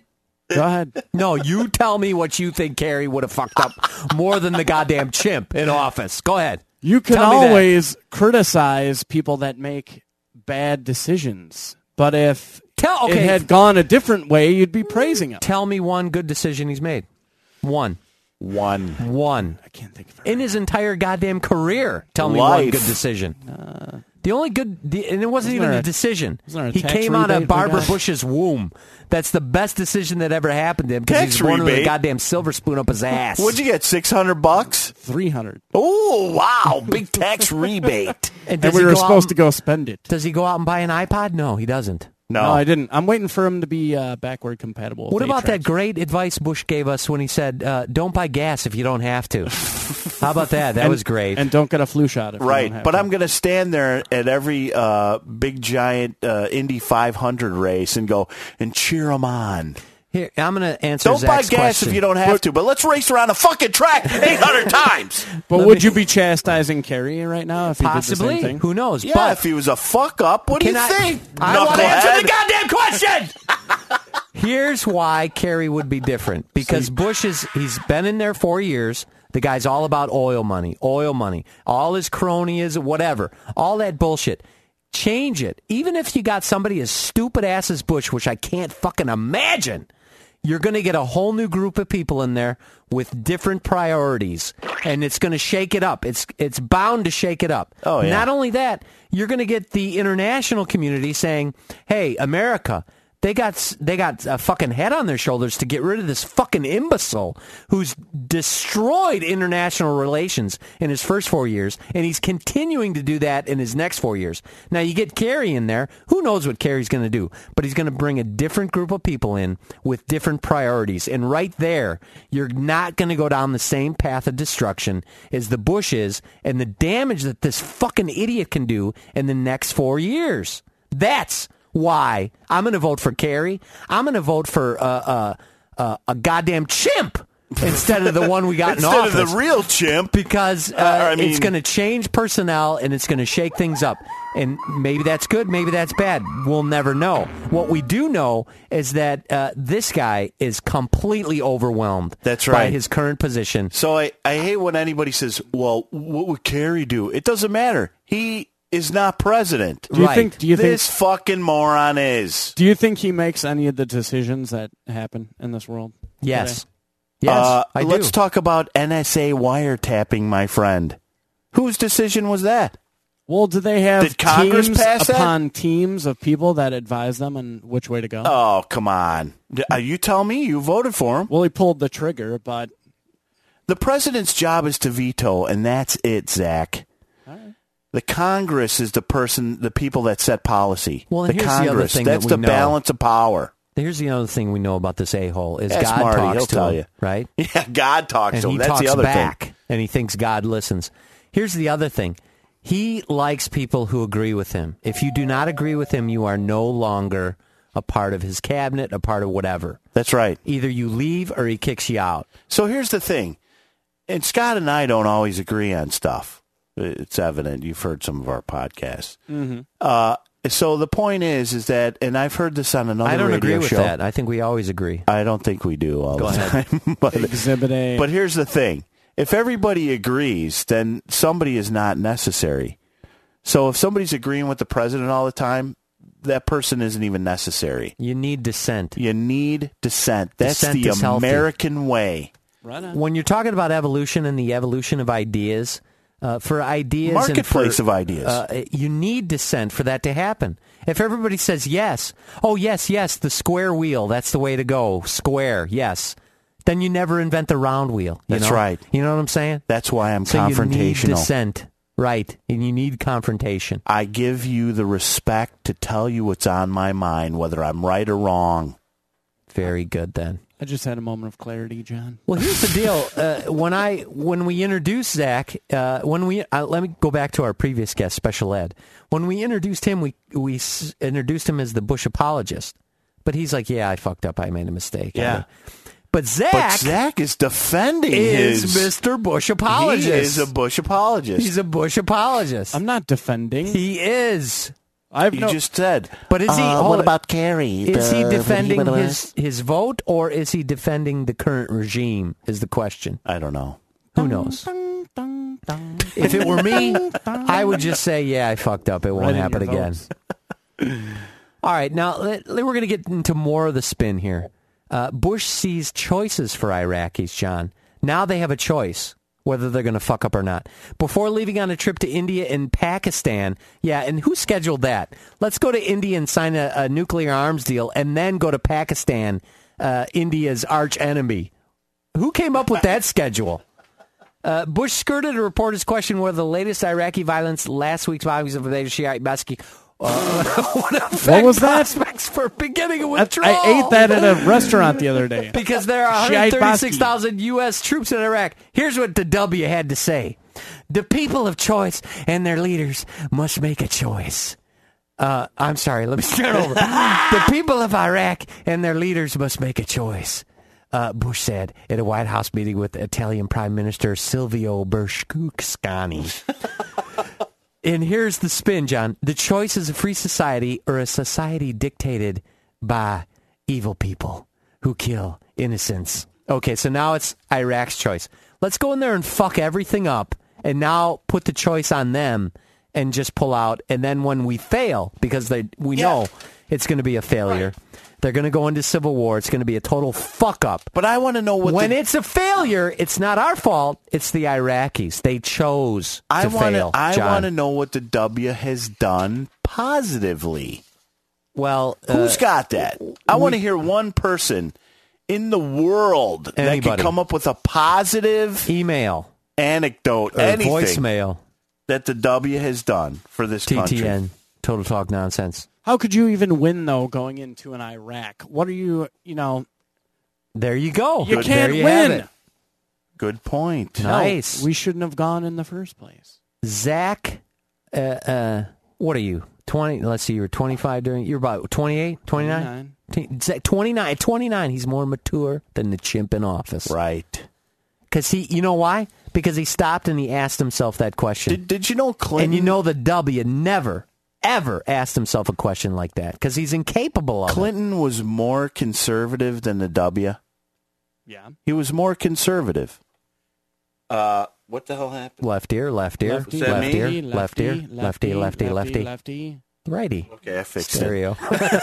Go ahead. No, you tell me what you think Kerry would have fucked up more than the goddamn chimp in office. Go ahead. You can Tell me that. always criticize people that make bad decisions, but if Tell- okay. it had gone a different way, you'd be praising him. Tell me one good decision he's made. One. One. One. I can't think of it. In his entire goddamn career, tell me Life. one good decision. Uh, The only good, the, and it wasn't Wasn't even there a a- decision. wasn't there a He tax came out rebate of Barbara for that? Bush's womb. That's the best decision that ever happened to him because Tax he's born with a rebate? goddamn silver spoon up his ass. What'd you get? Six hundred bucks? three hundred. Oh wow! Big tax rebate. And, And does we he were go out supposed to and- go spend it. Does he go out and buy an iPod? No, he doesn't. No, No, I didn't. I'm waiting for him to be uh, backward compatible. with What about that eight-tracks. great advice Bush gave us when he said, uh, "Don't buy gas if you don't have to"? How about that? That And- was great. And don't get a flu shot if you don't right. have But to. I'm going to stand there at every uh, big giant uh, Indy five hundred race and go and cheer them on. Here, I'm going to answer Don't buy Zach's gas question. if you don't have to, but let's race around a fucking track eight hundred times. But Let would me- you be chastising Kerry right now if he did the Possibly. same thing? Who knows? Yeah, but if he was a fuck up, what do Can you I- think? I want to answer the Knucklehead? goddamn question. Here's why Kerry would be different. Because Bush is, he's been in there four years. The guy's all about oil money, oil money. All his crony is whatever. All that bullshit. Change it. Even if you got somebody as stupid ass as Bush, which I can't fucking imagine, you're going to get a whole new group of people in there with different priorities, and it's going to shake it up. It's it's bound to shake it up. Oh, yeah. Not only that, you're going to get the international community saying, "Hey, America, they got s- they got a fucking head on their shoulders to get rid of this fucking imbecile who's destroyed international relations in his first four years, and he's continuing to do that in his next four years." Now, you get Kerry in there. Who knows what Kerry's going to do? But he's going to bring a different group of people in with different priorities. And right there, you're not going to go down the same path of destruction as the Bush is and the damage that this fucking idiot can do in the next four years. That's why I'm going to vote for Kerry. I'm going to vote for uh, uh, uh, a goddamn chimp instead of the one we got in Instead office. of the real chimp. Because uh, I mean- it's going to change personnel and it's going to shake things up. And maybe that's good, maybe that's bad. We'll never know. What we do know is that uh, this guy is completely overwhelmed That's by right. his current position. So I, I hate when anybody says, well, what would Kerry do? It doesn't matter. He is not president. Do you Right. think? Do you think? This fucking moron is. Do you think he makes any of the decisions that happen in this world? Yes. today? Yes, Uh, I let's do. talk about N S A wiretapping, my friend. Whose decision was that? Well, do they have Did Congress teams pass that? upon teams of people that advise them on which way to go? Oh, come on. D- uh, You tell me. You voted for him. Well, he pulled the trigger, but The president's job is to veto, and that's it, Zach. The Congress is the person, the people that set policy. Well, the here's the other Congress. thing that That's we the know. balance of power. Here's the other thing we know about this a-hole is Ask God Marty, talks he'll to tell him, you. right? Yeah, God talks And to him. he That's talks the other back, thing. and he thinks God listens. Here's the other thing. He likes people who agree with him. If you do not agree with him, you are no longer a part of his cabinet, a part of whatever. That's right. Either you leave or he kicks you out. So here's the thing. And Scott and I don't always agree on stuff. It's evident. You've heard some of our podcasts. Mm-hmm. Uh, so the point is, is that, and I've heard this on another I don't radio agree with show. that. I think we always agree. I don't think we do all Go the ahead. time. but, Exhibit A. but here's the thing. If everybody agrees, then somebody is not necessary. So if somebody's agreeing with the president all the time, that person isn't even necessary. You need dissent. You need dissent. That's Dissent the is healthy. American way. Right on. When you're talking about evolution and the evolution of ideas, uh, for ideas Marketplace and for, of ideas. uh, you need dissent for that to happen. If everybody says yes, oh yes, yes, the square wheel, that's the way to go, square, yes, then you never invent the round wheel. You That's know? right. You know what I'm saying? That's why I'm So you need confrontational. dissent, right? And you need confrontation. I give you the respect to tell you what's on my mind, whether I'm right or wrong. Very good then. I just had a moment of clarity, John. Well, here's the deal. Uh, when I when we introduced Zach, uh, when we uh, let me go back to our previous guest, Special Ed. When we introduced him, we we s- introduced him as the Bush apologist. But he's like, "Yeah, I fucked up. I made a mistake." Yeah. But Zach, But Zach is defending is his... Mister Bush apologist. He is a Bush apologist. He's a Bush apologist. I'm not defending. he is. I've You no, just said. But is he? Uh, hold what it. about Kerry? Is he The- defending the- his his vote, or is he defending the current regime? Is the question. I don't know. Who knows? If it were me, I would just say, yeah, I fucked up. It won't Right in happen your again. votes. All right, now let, we're going to get into more of the spin here. Uh, Bush sees choices for Iraqis, John. Now they have a choice whether they're going to fuck up or not. Before leaving on a trip to India and Pakistan, yeah, and who scheduled that? Let's go to India and sign a, a nuclear arms deal and then go to Pakistan, uh, India's arch enemy. Who came up with that schedule? Uh, Bush skirted a reporter's question whether the latest Iraqi violence, last week's bombings of the Shiite mosque, uh, would affect What was that? prospects for beginning a I, withdrawal. I ate that at a restaurant the other day. Because there are Shiite one hundred thirty-six thousand U S troops in Iraq. Here's what the W had to say. The people of choice and their leaders must make a choice. Uh, I'm sorry, let me start over. The people of Iraq and their leaders must make a choice. Uh, Bush said at a White House meeting with Italian Prime Minister Silvio Berlusconi. And here's the spin, John. The choice is a free society or a society dictated by evil people who kill innocents. Okay, so now it's Iraq's choice. Let's go in there and fuck everything up and now put the choice on them and just pull out. And then when we fail, because they we Yeah. know it's going to be a failure, they're going to go into civil war. It's going to be a total fuck up. But I want to know what When the, it's a failure, it's not our fault. It's the Iraqis. They chose I to want fail. I John. want to know what the W has done positively. Well, uh, Who's got that? I want to hear one person in the world that Anybody. can come up with a positive email anecdote, or anything voicemail. that the W has done for this T country. T N. Total Talk Nonsense. How could you even win, though, going into an Iraq? What are you, you know, There you go. you Good. can't There you have win. it. Good point. No. Nice. We shouldn't have gone in the first place. Zach, uh, uh, what are you? twenty Let's see, you were twenty-five during, you're about twenty-eight, twenty-nine? Zach, twenty-nine. At twenty-nine, he's more mature than the chimp in office. Right. Because he, you know why? Because he stopped and he asked himself that question. Did, did you know Clinton? And you know the W never, ever asked himself a question like that because he's incapable of it. Clinton was more conservative than the W. Yeah. He was more conservative. Uh, what the hell happened? Left ear, left ear, Lefty, left me? ear, lefty, left ear, lefty, lefty, lefty, lefty. righty. Okay, I fixed Stereo.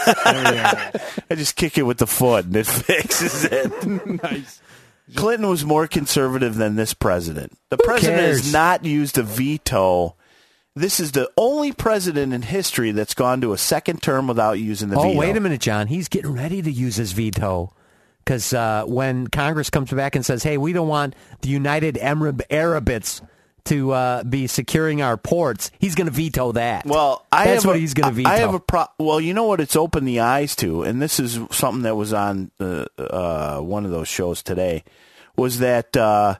it. I just kick it with the foot and it fixes it. Nice. Clinton was more conservative than this president. The president cares? has not used a veto. This is the only president in history that's gone to a second term without using the Oh, veto. wait a minute, John. He's getting ready to use his veto. Because uh, when Congress comes back and says, hey, we don't want the United Arab Emirates to uh, be securing our ports, he's going to veto that. Well, I That's have what a, he's going to veto. I have a pro- well, you know what it's opened the eyes to, and this is something that was on uh, uh, one of those shows today, was that uh,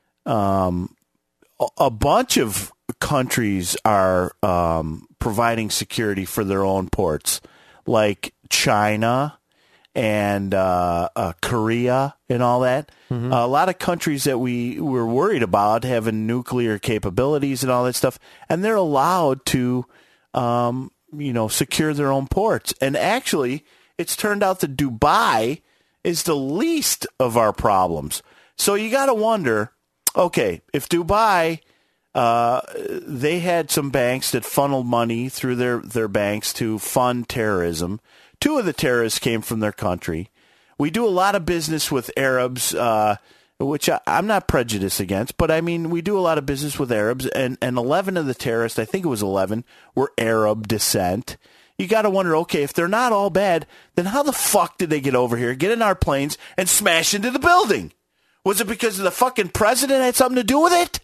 um, a, a bunch of countries are um, providing security for their own ports, like China and uh, uh, Korea and all that. Mm-hmm. Uh, a lot of countries that we were worried about having nuclear capabilities and all that stuff, and they're allowed to, um, you know, secure their own ports. And actually, it's turned out that Dubai is the least of our problems. So you got to wonder, okay, if Dubai, uh, they had some banks that funneled money through their, their banks to fund terrorism. Two of the terrorists came from their country. We do a lot of business with Arabs, uh, which I, I'm not prejudiced against, but I mean, we do a lot of business with Arabs, and, and eleven of the terrorists, I think it was eleven, were Arab descent. You got to wonder, okay, if they're not all bad, then how the fuck did they get over here, get in our planes, and smash into the building? Was it because of the fucking president had something to do with it?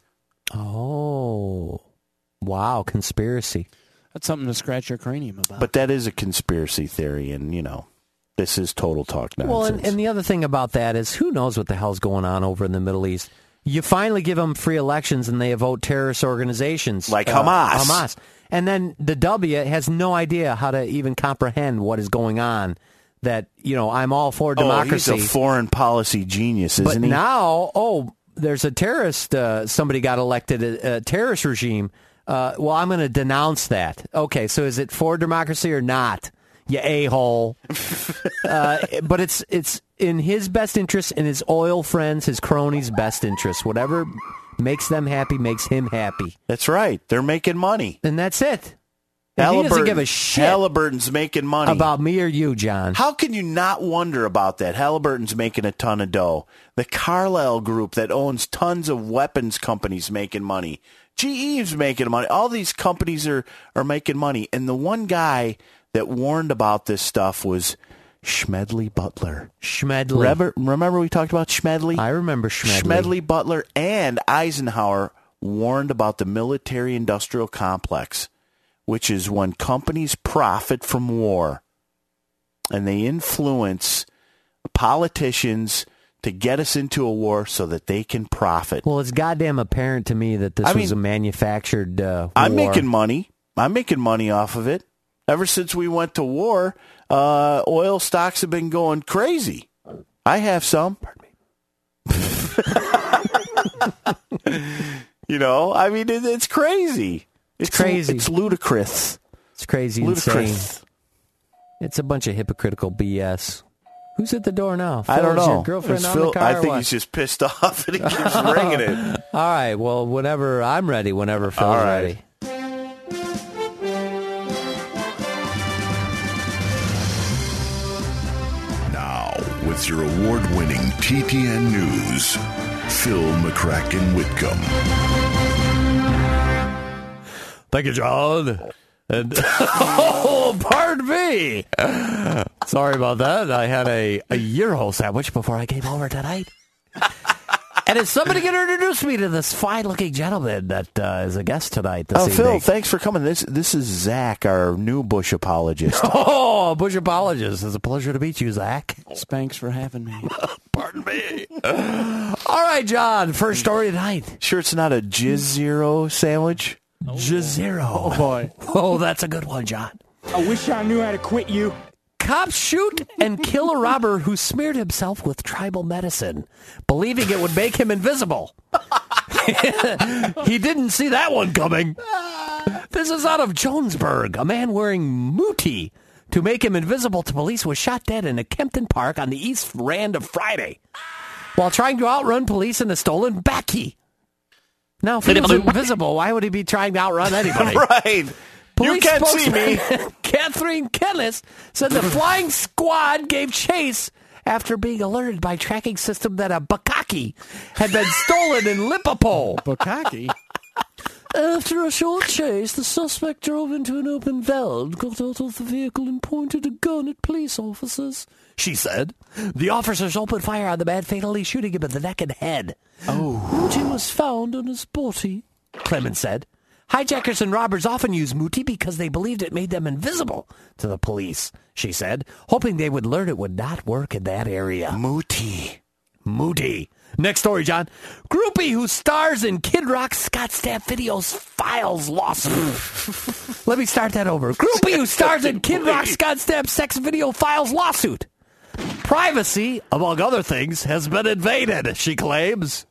Oh, wow, conspiracy. That's something to scratch your cranium about. But that is a conspiracy theory, and, you know, this is total talk nonsense. Well, and, and the other thing about that is who knows what the hell's going on over in the Middle East. You finally give them free elections and they vote terrorist organizations. Like uh, Hamas. Hamas. And then the W has no idea how to even comprehend what is going on. That, you know, I'm all for democracy. Oh, he's a foreign policy genius, isn't but he? now, oh, there's a terrorist, uh, somebody got elected, a, a terrorist regime Uh, well, I'm going to denounce that. Okay, so is it for democracy or not? You a-hole. uh, but it's it's in his best interest, in his oil friends, his cronies' best interest. Whatever makes them happy makes him happy. That's right. They're making money. And that's it. And he doesn't give a shit Halliburton's making money. about me or you, John. How can you not wonder about that? Halliburton's making a ton of dough. The Carlyle Group that owns tons of weapons companies making money. G E's making money. All these companies are, are making money. And the one guy that warned about this stuff was Schmedley Butler. Schmedley. Remember, remember we talked about Schmedley? I remember Schmedley. Schmedley Butler and Eisenhower warned about the military-industrial complex, which is when companies profit from war and they influence politicians to get us into a war so that they can profit. Well, it's goddamn apparent to me that this I was mean, a manufactured uh, war. I'm making money. I'm making money off of it. Ever since we went to war, uh, oil stocks have been going crazy. I have some. Pardon me. You know, I mean, it, it's crazy. It's, it's crazy. It's ludicrous. It's crazy, ludicrous. Insane. It's a bunch of hypocritical B S. Who's at the door now? Phil, I don't know. Is your girlfriend on Phil, the car? I or think what? he's just pissed off and he keeps ringing it. All right. Well, whenever I'm ready, whenever Phil's All right. ready. Now, with your award-winning T T N News, Phil McCracken Whitcomb. Thank you, John. And oh, pardon me. Sorry about that. I had a, a Euro sandwich before I came over tonight. And is somebody going to introduce me to this fine-looking gentleman that uh, is a guest tonight this Oh, evening? Phil, thanks for coming. This this is Zach, our new Bush apologist. Oh, Bush apologist. It's a pleasure to meet you, Zach. Thanks for having me. Pardon me. All right, John. First story tonight. Sure it's not a Jizz Zero sandwich? Jazzero. Oh, boy. Oh, that's a good one, John. I wish I knew how to quit you. Cops shoot and kill a robber who smeared himself with tribal medicine, believing it would make him invisible. He didn't see that one coming. This is out of Jonesburg. A man wearing Muti to make him invisible to police was shot dead in a Kempton Park on the East Rand of Friday while trying to outrun police in a stolen Backy. Now, if he was invisible, why would he be trying to outrun anybody? Right. Police you can't see me. Catherine Kennis said the flying squad gave chase after being alerted by tracking system that a Bukkake had been stolen in Liverpool. Bukkake? After a short chase, the suspect drove into an open veld, got out of the vehicle and pointed a gun at police officers, she said. The officers opened fire on the man, fatally shooting him in the neck and head. Oh. Muti was found on his body, Clemens said. Hijackers and robbers often use Muti because they believed it made them invisible to the police, she said, hoping they would learn it would not work in that area. Muti. Muti. Next story, John. Groupie who stars in Kid Rock's Scott Stapp Videos files lawsuit. Let me start that over. Groupie who stars in Kid Rock's Scott Stapp sex video files lawsuit. Privacy, among other things, has been invaded, she claims.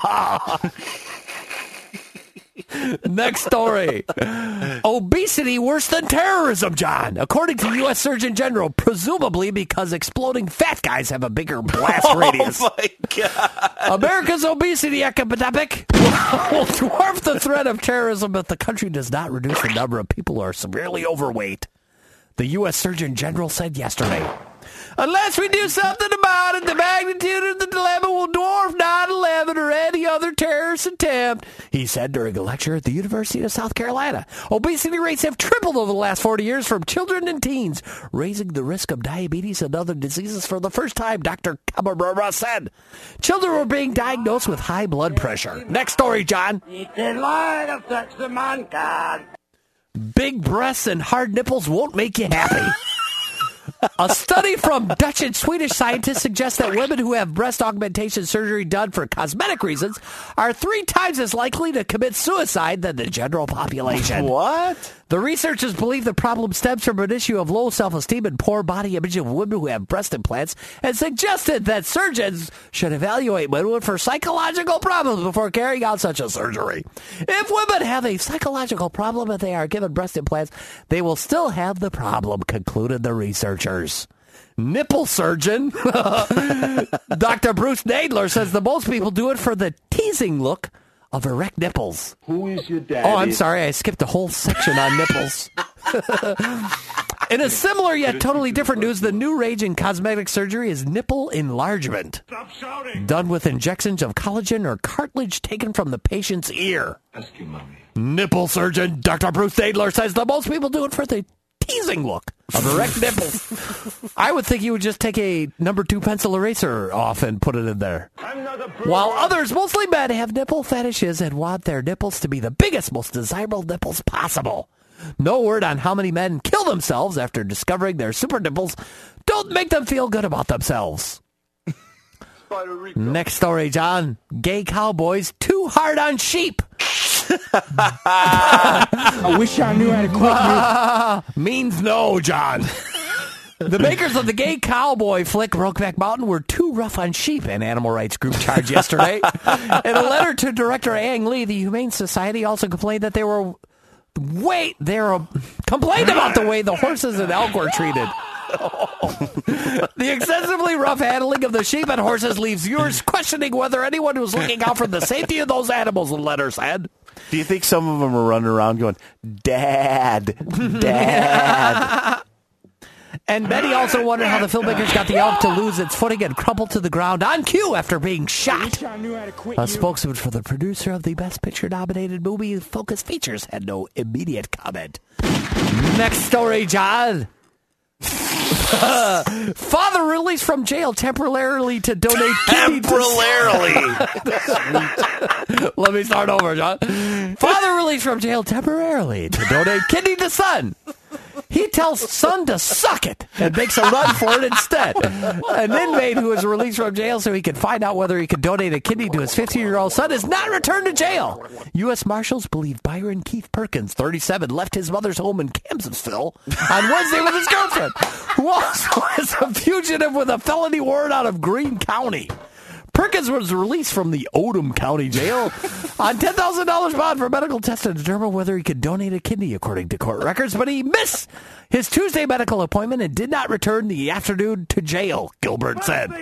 Next story. Obesity worse than terrorism, John. According to U S Surgeon General, presumably because exploding fat guys have a bigger blast radius. Oh, my God. America's obesity epidemic will dwarf the threat of terrorism if the country does not reduce the number of people who are severely overweight, the U S Surgeon General said yesterday. Unless we do something about it, the magnitude of the dilemma will dwarf nine eleven or any other terrorist attempt, he said during a lecture at the University of South Carolina. Obesity rates have tripled over the last forty years from children and teens, raising the risk of diabetes and other diseases for the first time, Doctor Cabrera said. Children were being diagnosed with high blood pressure. Next story, John. Big breasts and hard nipples won't make you happy. A study from Dutch and Swedish scientists suggests that women who have breast augmentation surgery done for cosmetic reasons are three times as likely to commit suicide than the general population. What? The researchers believe the problem stems from an issue of low self-esteem and poor body image of women who have breast implants, and suggested that surgeons should evaluate women for psychological problems before carrying out such a surgery. If women have a psychological problem and they are given breast implants, they will still have the problem, concluded the researchers. Nipple surgeon Doctor Bruce Nadler says the most people do it for the teasing look of erect nipples. Who is your daddy? Oh, I'm sorry. I skipped a whole section on nipples. In a similar yet totally different news, the new rage in cosmetic surgery is nipple enlargement. Stop shouting. Done with injections of collagen or cartilage taken from the patient's ear. Ask your mommy. Nipple surgeon Doctor Bruce Nadler says the most people do it for the teasing look of erect nipples. I would think you would just take a number two pencil eraser off and put it in there. While others, mostly men, have nipple fetishes and want their nipples to be the biggest, most desirable nipples possible. No word on how many men kill themselves after discovering their super nipples don't make them feel good about themselves. Next story, John. Gay cowboys too hard on sheep. I wish I knew how to quit you. Means no, John. The makers of the gay cowboy flick Brokeback Mountain were too rough on sheep, an animal rights group charged yesterday. In a letter to director Ang Lee, the Humane Society also complained that they were wait they were complained about the way the horses and elk were treated. The excessively rough handling of the sheep and horses leaves viewers questioning whether anyone was looking out for the safety of those animals, the letter said. Do you think some of them are running around going, Dad, Dad? And Betty also wondered how the filmmakers got the elk to lose its footing and crumple to the ground on cue after being shot. A spokesman for the producer of the Best Picture-nominated movie Focus Features had no immediate comment. Next story, John. Father released from jail temporarily to donate kidney Temporarily. to... Let me start over, John. Father released from jail temporarily to donate kidney to son. He tells son to suck it and makes a run for it instead. An inmate who was released from jail so he could find out whether he could donate a kidney to his fifteen-year-old son is not returned to jail. U S Marshals believe Byron Keith Perkins, thirty-seven, left his mother's home in Kansasville on Wednesday with his girlfriend, who also is a fugitive with a felony warrant out of Greene County. Perkins was released from the Odom County Jail on ten thousand dollars bond for medical tests to determine whether he could donate a kidney, according to court records, but he missed his Tuesday medical appointment and did not return the afternoon to jail, Gilbert said.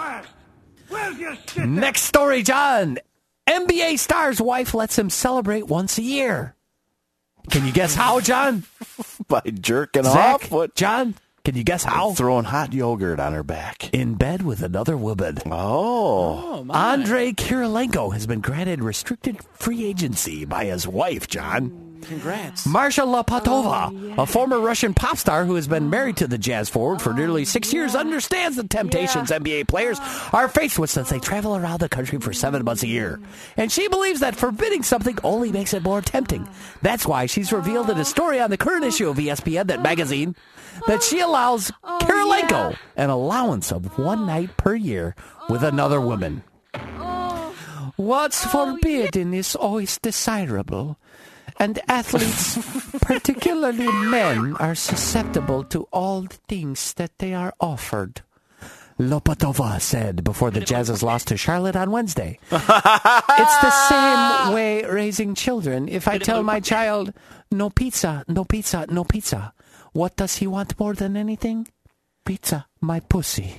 Next story, John. N B A star's wife lets him celebrate once a year. Can you guess how, John? By jerking Zach, off? What? John? Can you guess how? Throwing hot yogurt on her back. In bed with another woman. Oh. Oh, Andrei Kirilenko has been granted restricted free agency by his wife, John. Congrats. Marsha Lapatova, oh, yeah. a former Russian pop star who has been married to the Jazz forward for nearly six years, understands the temptations yeah. N B A players are faced with since they travel around the country for seven months a year. And she believes that forbidding something only makes it more tempting. That's why she's revealed in a story on the current issue of E S P N, that magazine, that she allows oh, Kirilenko yeah. an allowance of one night per year with another woman. Oh. What's forbidden yeah. is always desirable. And athletes, particularly men, are susceptible to all the things that they are offered. Lopatova said before the Jazz's lost to Charlotte on Wednesday. It's the same way raising children. If I tell my child, no pizza, no pizza, no pizza, what does he want more than anything? Pizza, my pussy.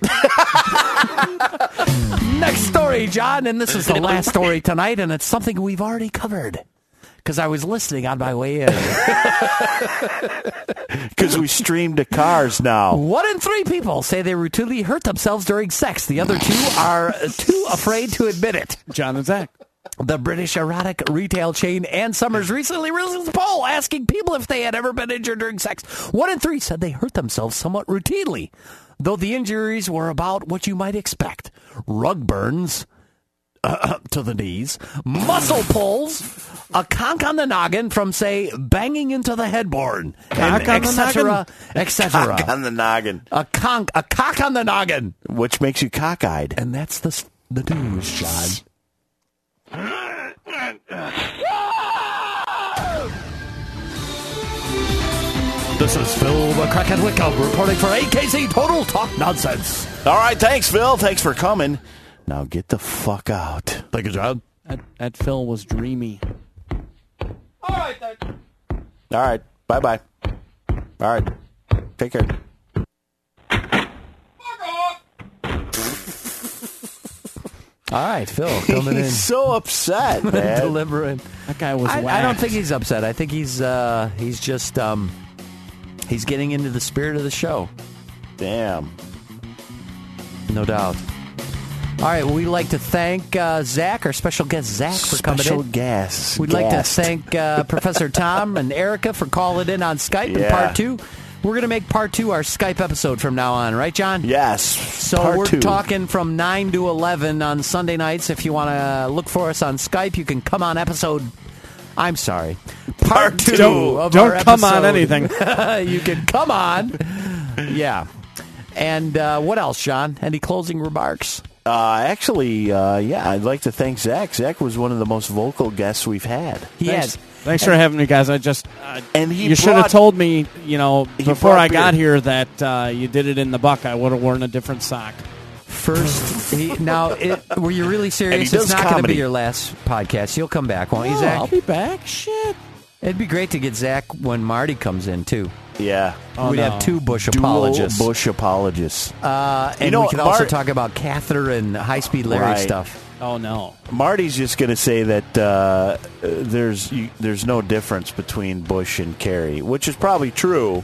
Next story, John, and this is the last story tonight, and it's something we've already covered. Because I was listening on my way in. Because we stream to cars now. One in three people say they routinely hurt themselves during sex. The other two are too afraid to admit it. John and Zach. The British erotic retail chain Ann Summers recently released a poll asking people if they had ever been injured during sex. One in three said they hurt themselves somewhat routinely, though the injuries were about what you might expect. Rug burns, uh, to the knees, muscle pulls, a conk on the noggin from, say, banging into the headboard, Cock on the et cetera, noggin? et cetera. Cock on the noggin. A conk, a cock on the noggin. Which makes you cockeyed. And that's the, the news, John. This is Phil McCracken Wickham reporting for A K C Total Talk Nonsense. All right, thanks, Phil. Thanks for coming. Now get the fuck out. Thank you, John. That, that Phil was dreamy. All right, then. All right, bye-bye. All right, take care. All right, Phil coming in. He's so upset, man. Delivering. That guy was I, whacked. I don't think he's upset. I think he's uh, he's just um, he's getting into the spirit of the show. Damn. No doubt. All right, well, we'd like to thank uh, Zach, our special guest Zach, for coming Special in. guest. We'd like to guest. thank uh, Professor Tom and Erica for calling in on Skype in Yeah. part two. We're going to make part two our Skype episode from now on, right, John? Yes. So part we're two. talking from nine to eleven on Sunday nights. If you want to look for us on Skype, you can come on episode... I'm sorry. Part, Part two two. of Don't our come on episode. anything. You can come on. Yeah. And uh, what else, John? Any closing remarks? Uh, actually, uh, yeah, I'd like to thank Zach. Zach was one of the most vocal guests we've had. He Thanks, has. thanks for having me, guys. I just uh, And he you should have brought- told me, you know, He before brought I got beer. here that uh, you did it in the buck. I would have worn a different sock. First, he, now, it, were you really And serious? he It's does not going to comedy. be your last podcast. You'll come back, won't you, Oh, Zach? I'll be back. Shit. It'd be great to get Zach when Marty comes in, too. Yeah. Oh, We'd no. have two Bush Dual apologists. Bush apologists. Uh, and You know, we could also Mart- talk about Cather and High Speed Larry Right. stuff. Oh no. Marty's just going to say that uh, there's you, there's no difference between Bush and Kerry, which is probably true.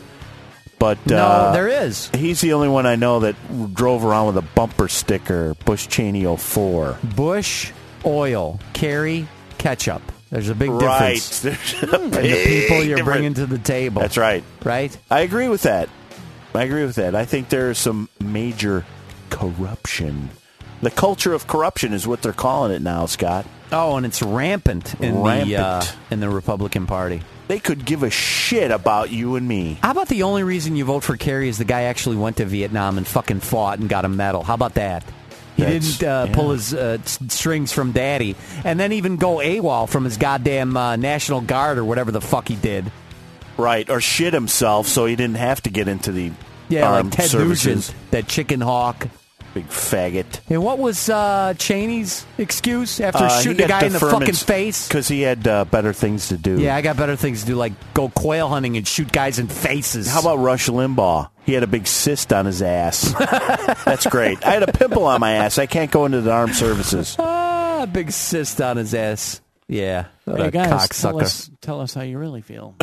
But No, uh, there is. He's the only one I know that drove around with a bumper sticker, Bush Cheney oh four. Bush, oil, Kerry, ketchup. There's a big Right. difference There's a in the big people you're difference. bringing to the table. That's right. Right? I agree with that. I agree with that. I think there's some major corruption. The culture of corruption is what they're calling it now, Scott. Oh, and it's rampant in the Rampant. uh, in the Republican Party. They could give a shit about you and me. How about the only reason you vote for Kerry is the guy actually went to Vietnam and fucking fought and got a medal? How about that? He That's- didn't uh, yeah. pull his uh, s- strings from Daddy, and then even go AWOL from his goddamn uh, National Guard or whatever the fuck he did. Right, or shit himself so he didn't have to get into the Yeah, armed like Ted services. Nugent, that chicken hawk. Big faggot. And what was uh, Cheney's excuse after Uh, shooting a guy in the fucking face? Because he had uh, better things to do. Yeah, I got better things to do, like go quail hunting and shoot guys in faces. How about Rush Limbaugh? He had a big cyst on his ass. That's great. I had a pimple on my ass. I can't go into the armed services. Ah, big cyst on his ass. Yeah, what Hey a guys, tell cocksucker. us, tell us how you really feel.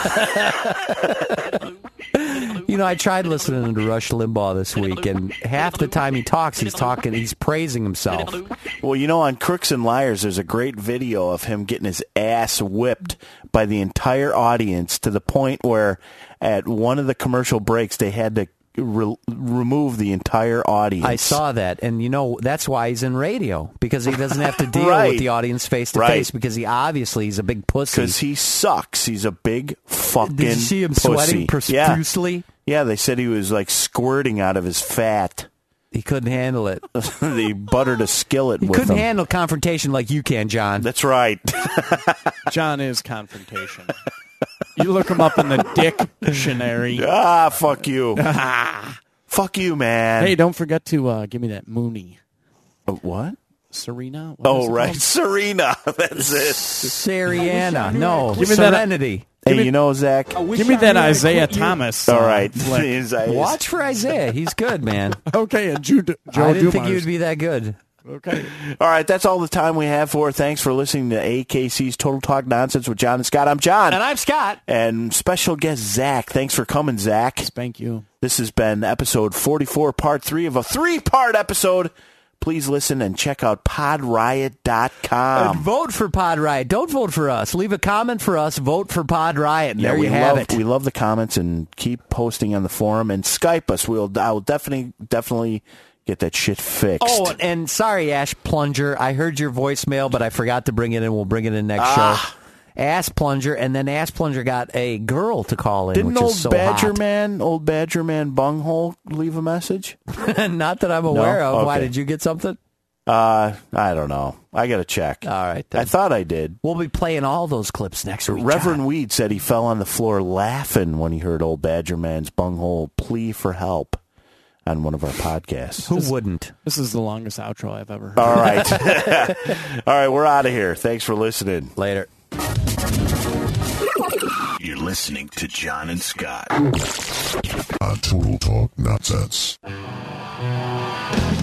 You know, I tried listening to Rush Limbaugh this week, and half the time he talks, he's talking, he's praising himself. Well, you know, on Crooks and Liars, there's a great video of him getting his ass whipped by the entire audience to the point where at one of the commercial breaks, they had to re- remove the entire audience. I saw that, and you know, that's why he's in radio, because he doesn't have to deal Right. with the audience face to Right. face, because he obviously he's a big pussy. Because he sucks. He's a big fucking Did you see him pussy. sweating Yeah. profusely? Yeah, they said he was like squirting out of his fat. He couldn't handle it. They buttered a skillet He with couldn't him. handle confrontation like you can, John. That's right. John is confrontation. You look him up in the dictionary. Ah, fuck you. Fuck you, man. Hey, don't forget to uh, give me that Mooney. Uh, what? Serena? What is Oh, it right. called? Serena. That's it. Sariana. No, Give me that- Serenity. Hey, me- you know, Zach? Give me that Isaiah Thomas. All uh, right. flick. He's- he's- Watch for Isaiah. He's good, man. Okay, and Jude, Joe I didn't think he Dumars. would be that good. Okay. All right, that's all the time we have for. Thanks for listening to A K C's Total Talk Nonsense with John and Scott. I'm John. And I'm Scott. And special guest Zach. Thanks for coming, Zach. Thank you. This has been episode forty-four, part three of a three-part episode. Please listen and check out pod riot dot And com. vote for Pod Riot. Don't vote for us. Leave a comment for us. Vote for Pod Riot. And there we you have love, it. We love the comments and keep posting on the forum and Skype us. We'll I will definitely definitely Get that shit fixed. Oh, and sorry, Ash Plunger. I heard your voicemail, but I forgot to bring it in. We'll bring it in next Ah. show. Ass Plunger, and then Ass Plunger got a girl to call in, Didn't which old is so Badger hot. Man, old Badger Man Bunghole leave a message? Not that I'm aware No? of. Why, Okay. did you get something? Uh, I don't know. I got to check. All right. Then. I thought I did. We'll be playing all those clips next week. Reverend John. Weed said he fell on the floor laughing when he heard old Badger Man's bunghole plea for help on one of our podcasts. Who wouldn't? This is the longest outro I've ever heard. All right. All right, we're out of here. Thanks for listening. Later. You're listening to John and Scott on Total Talk Nonsense.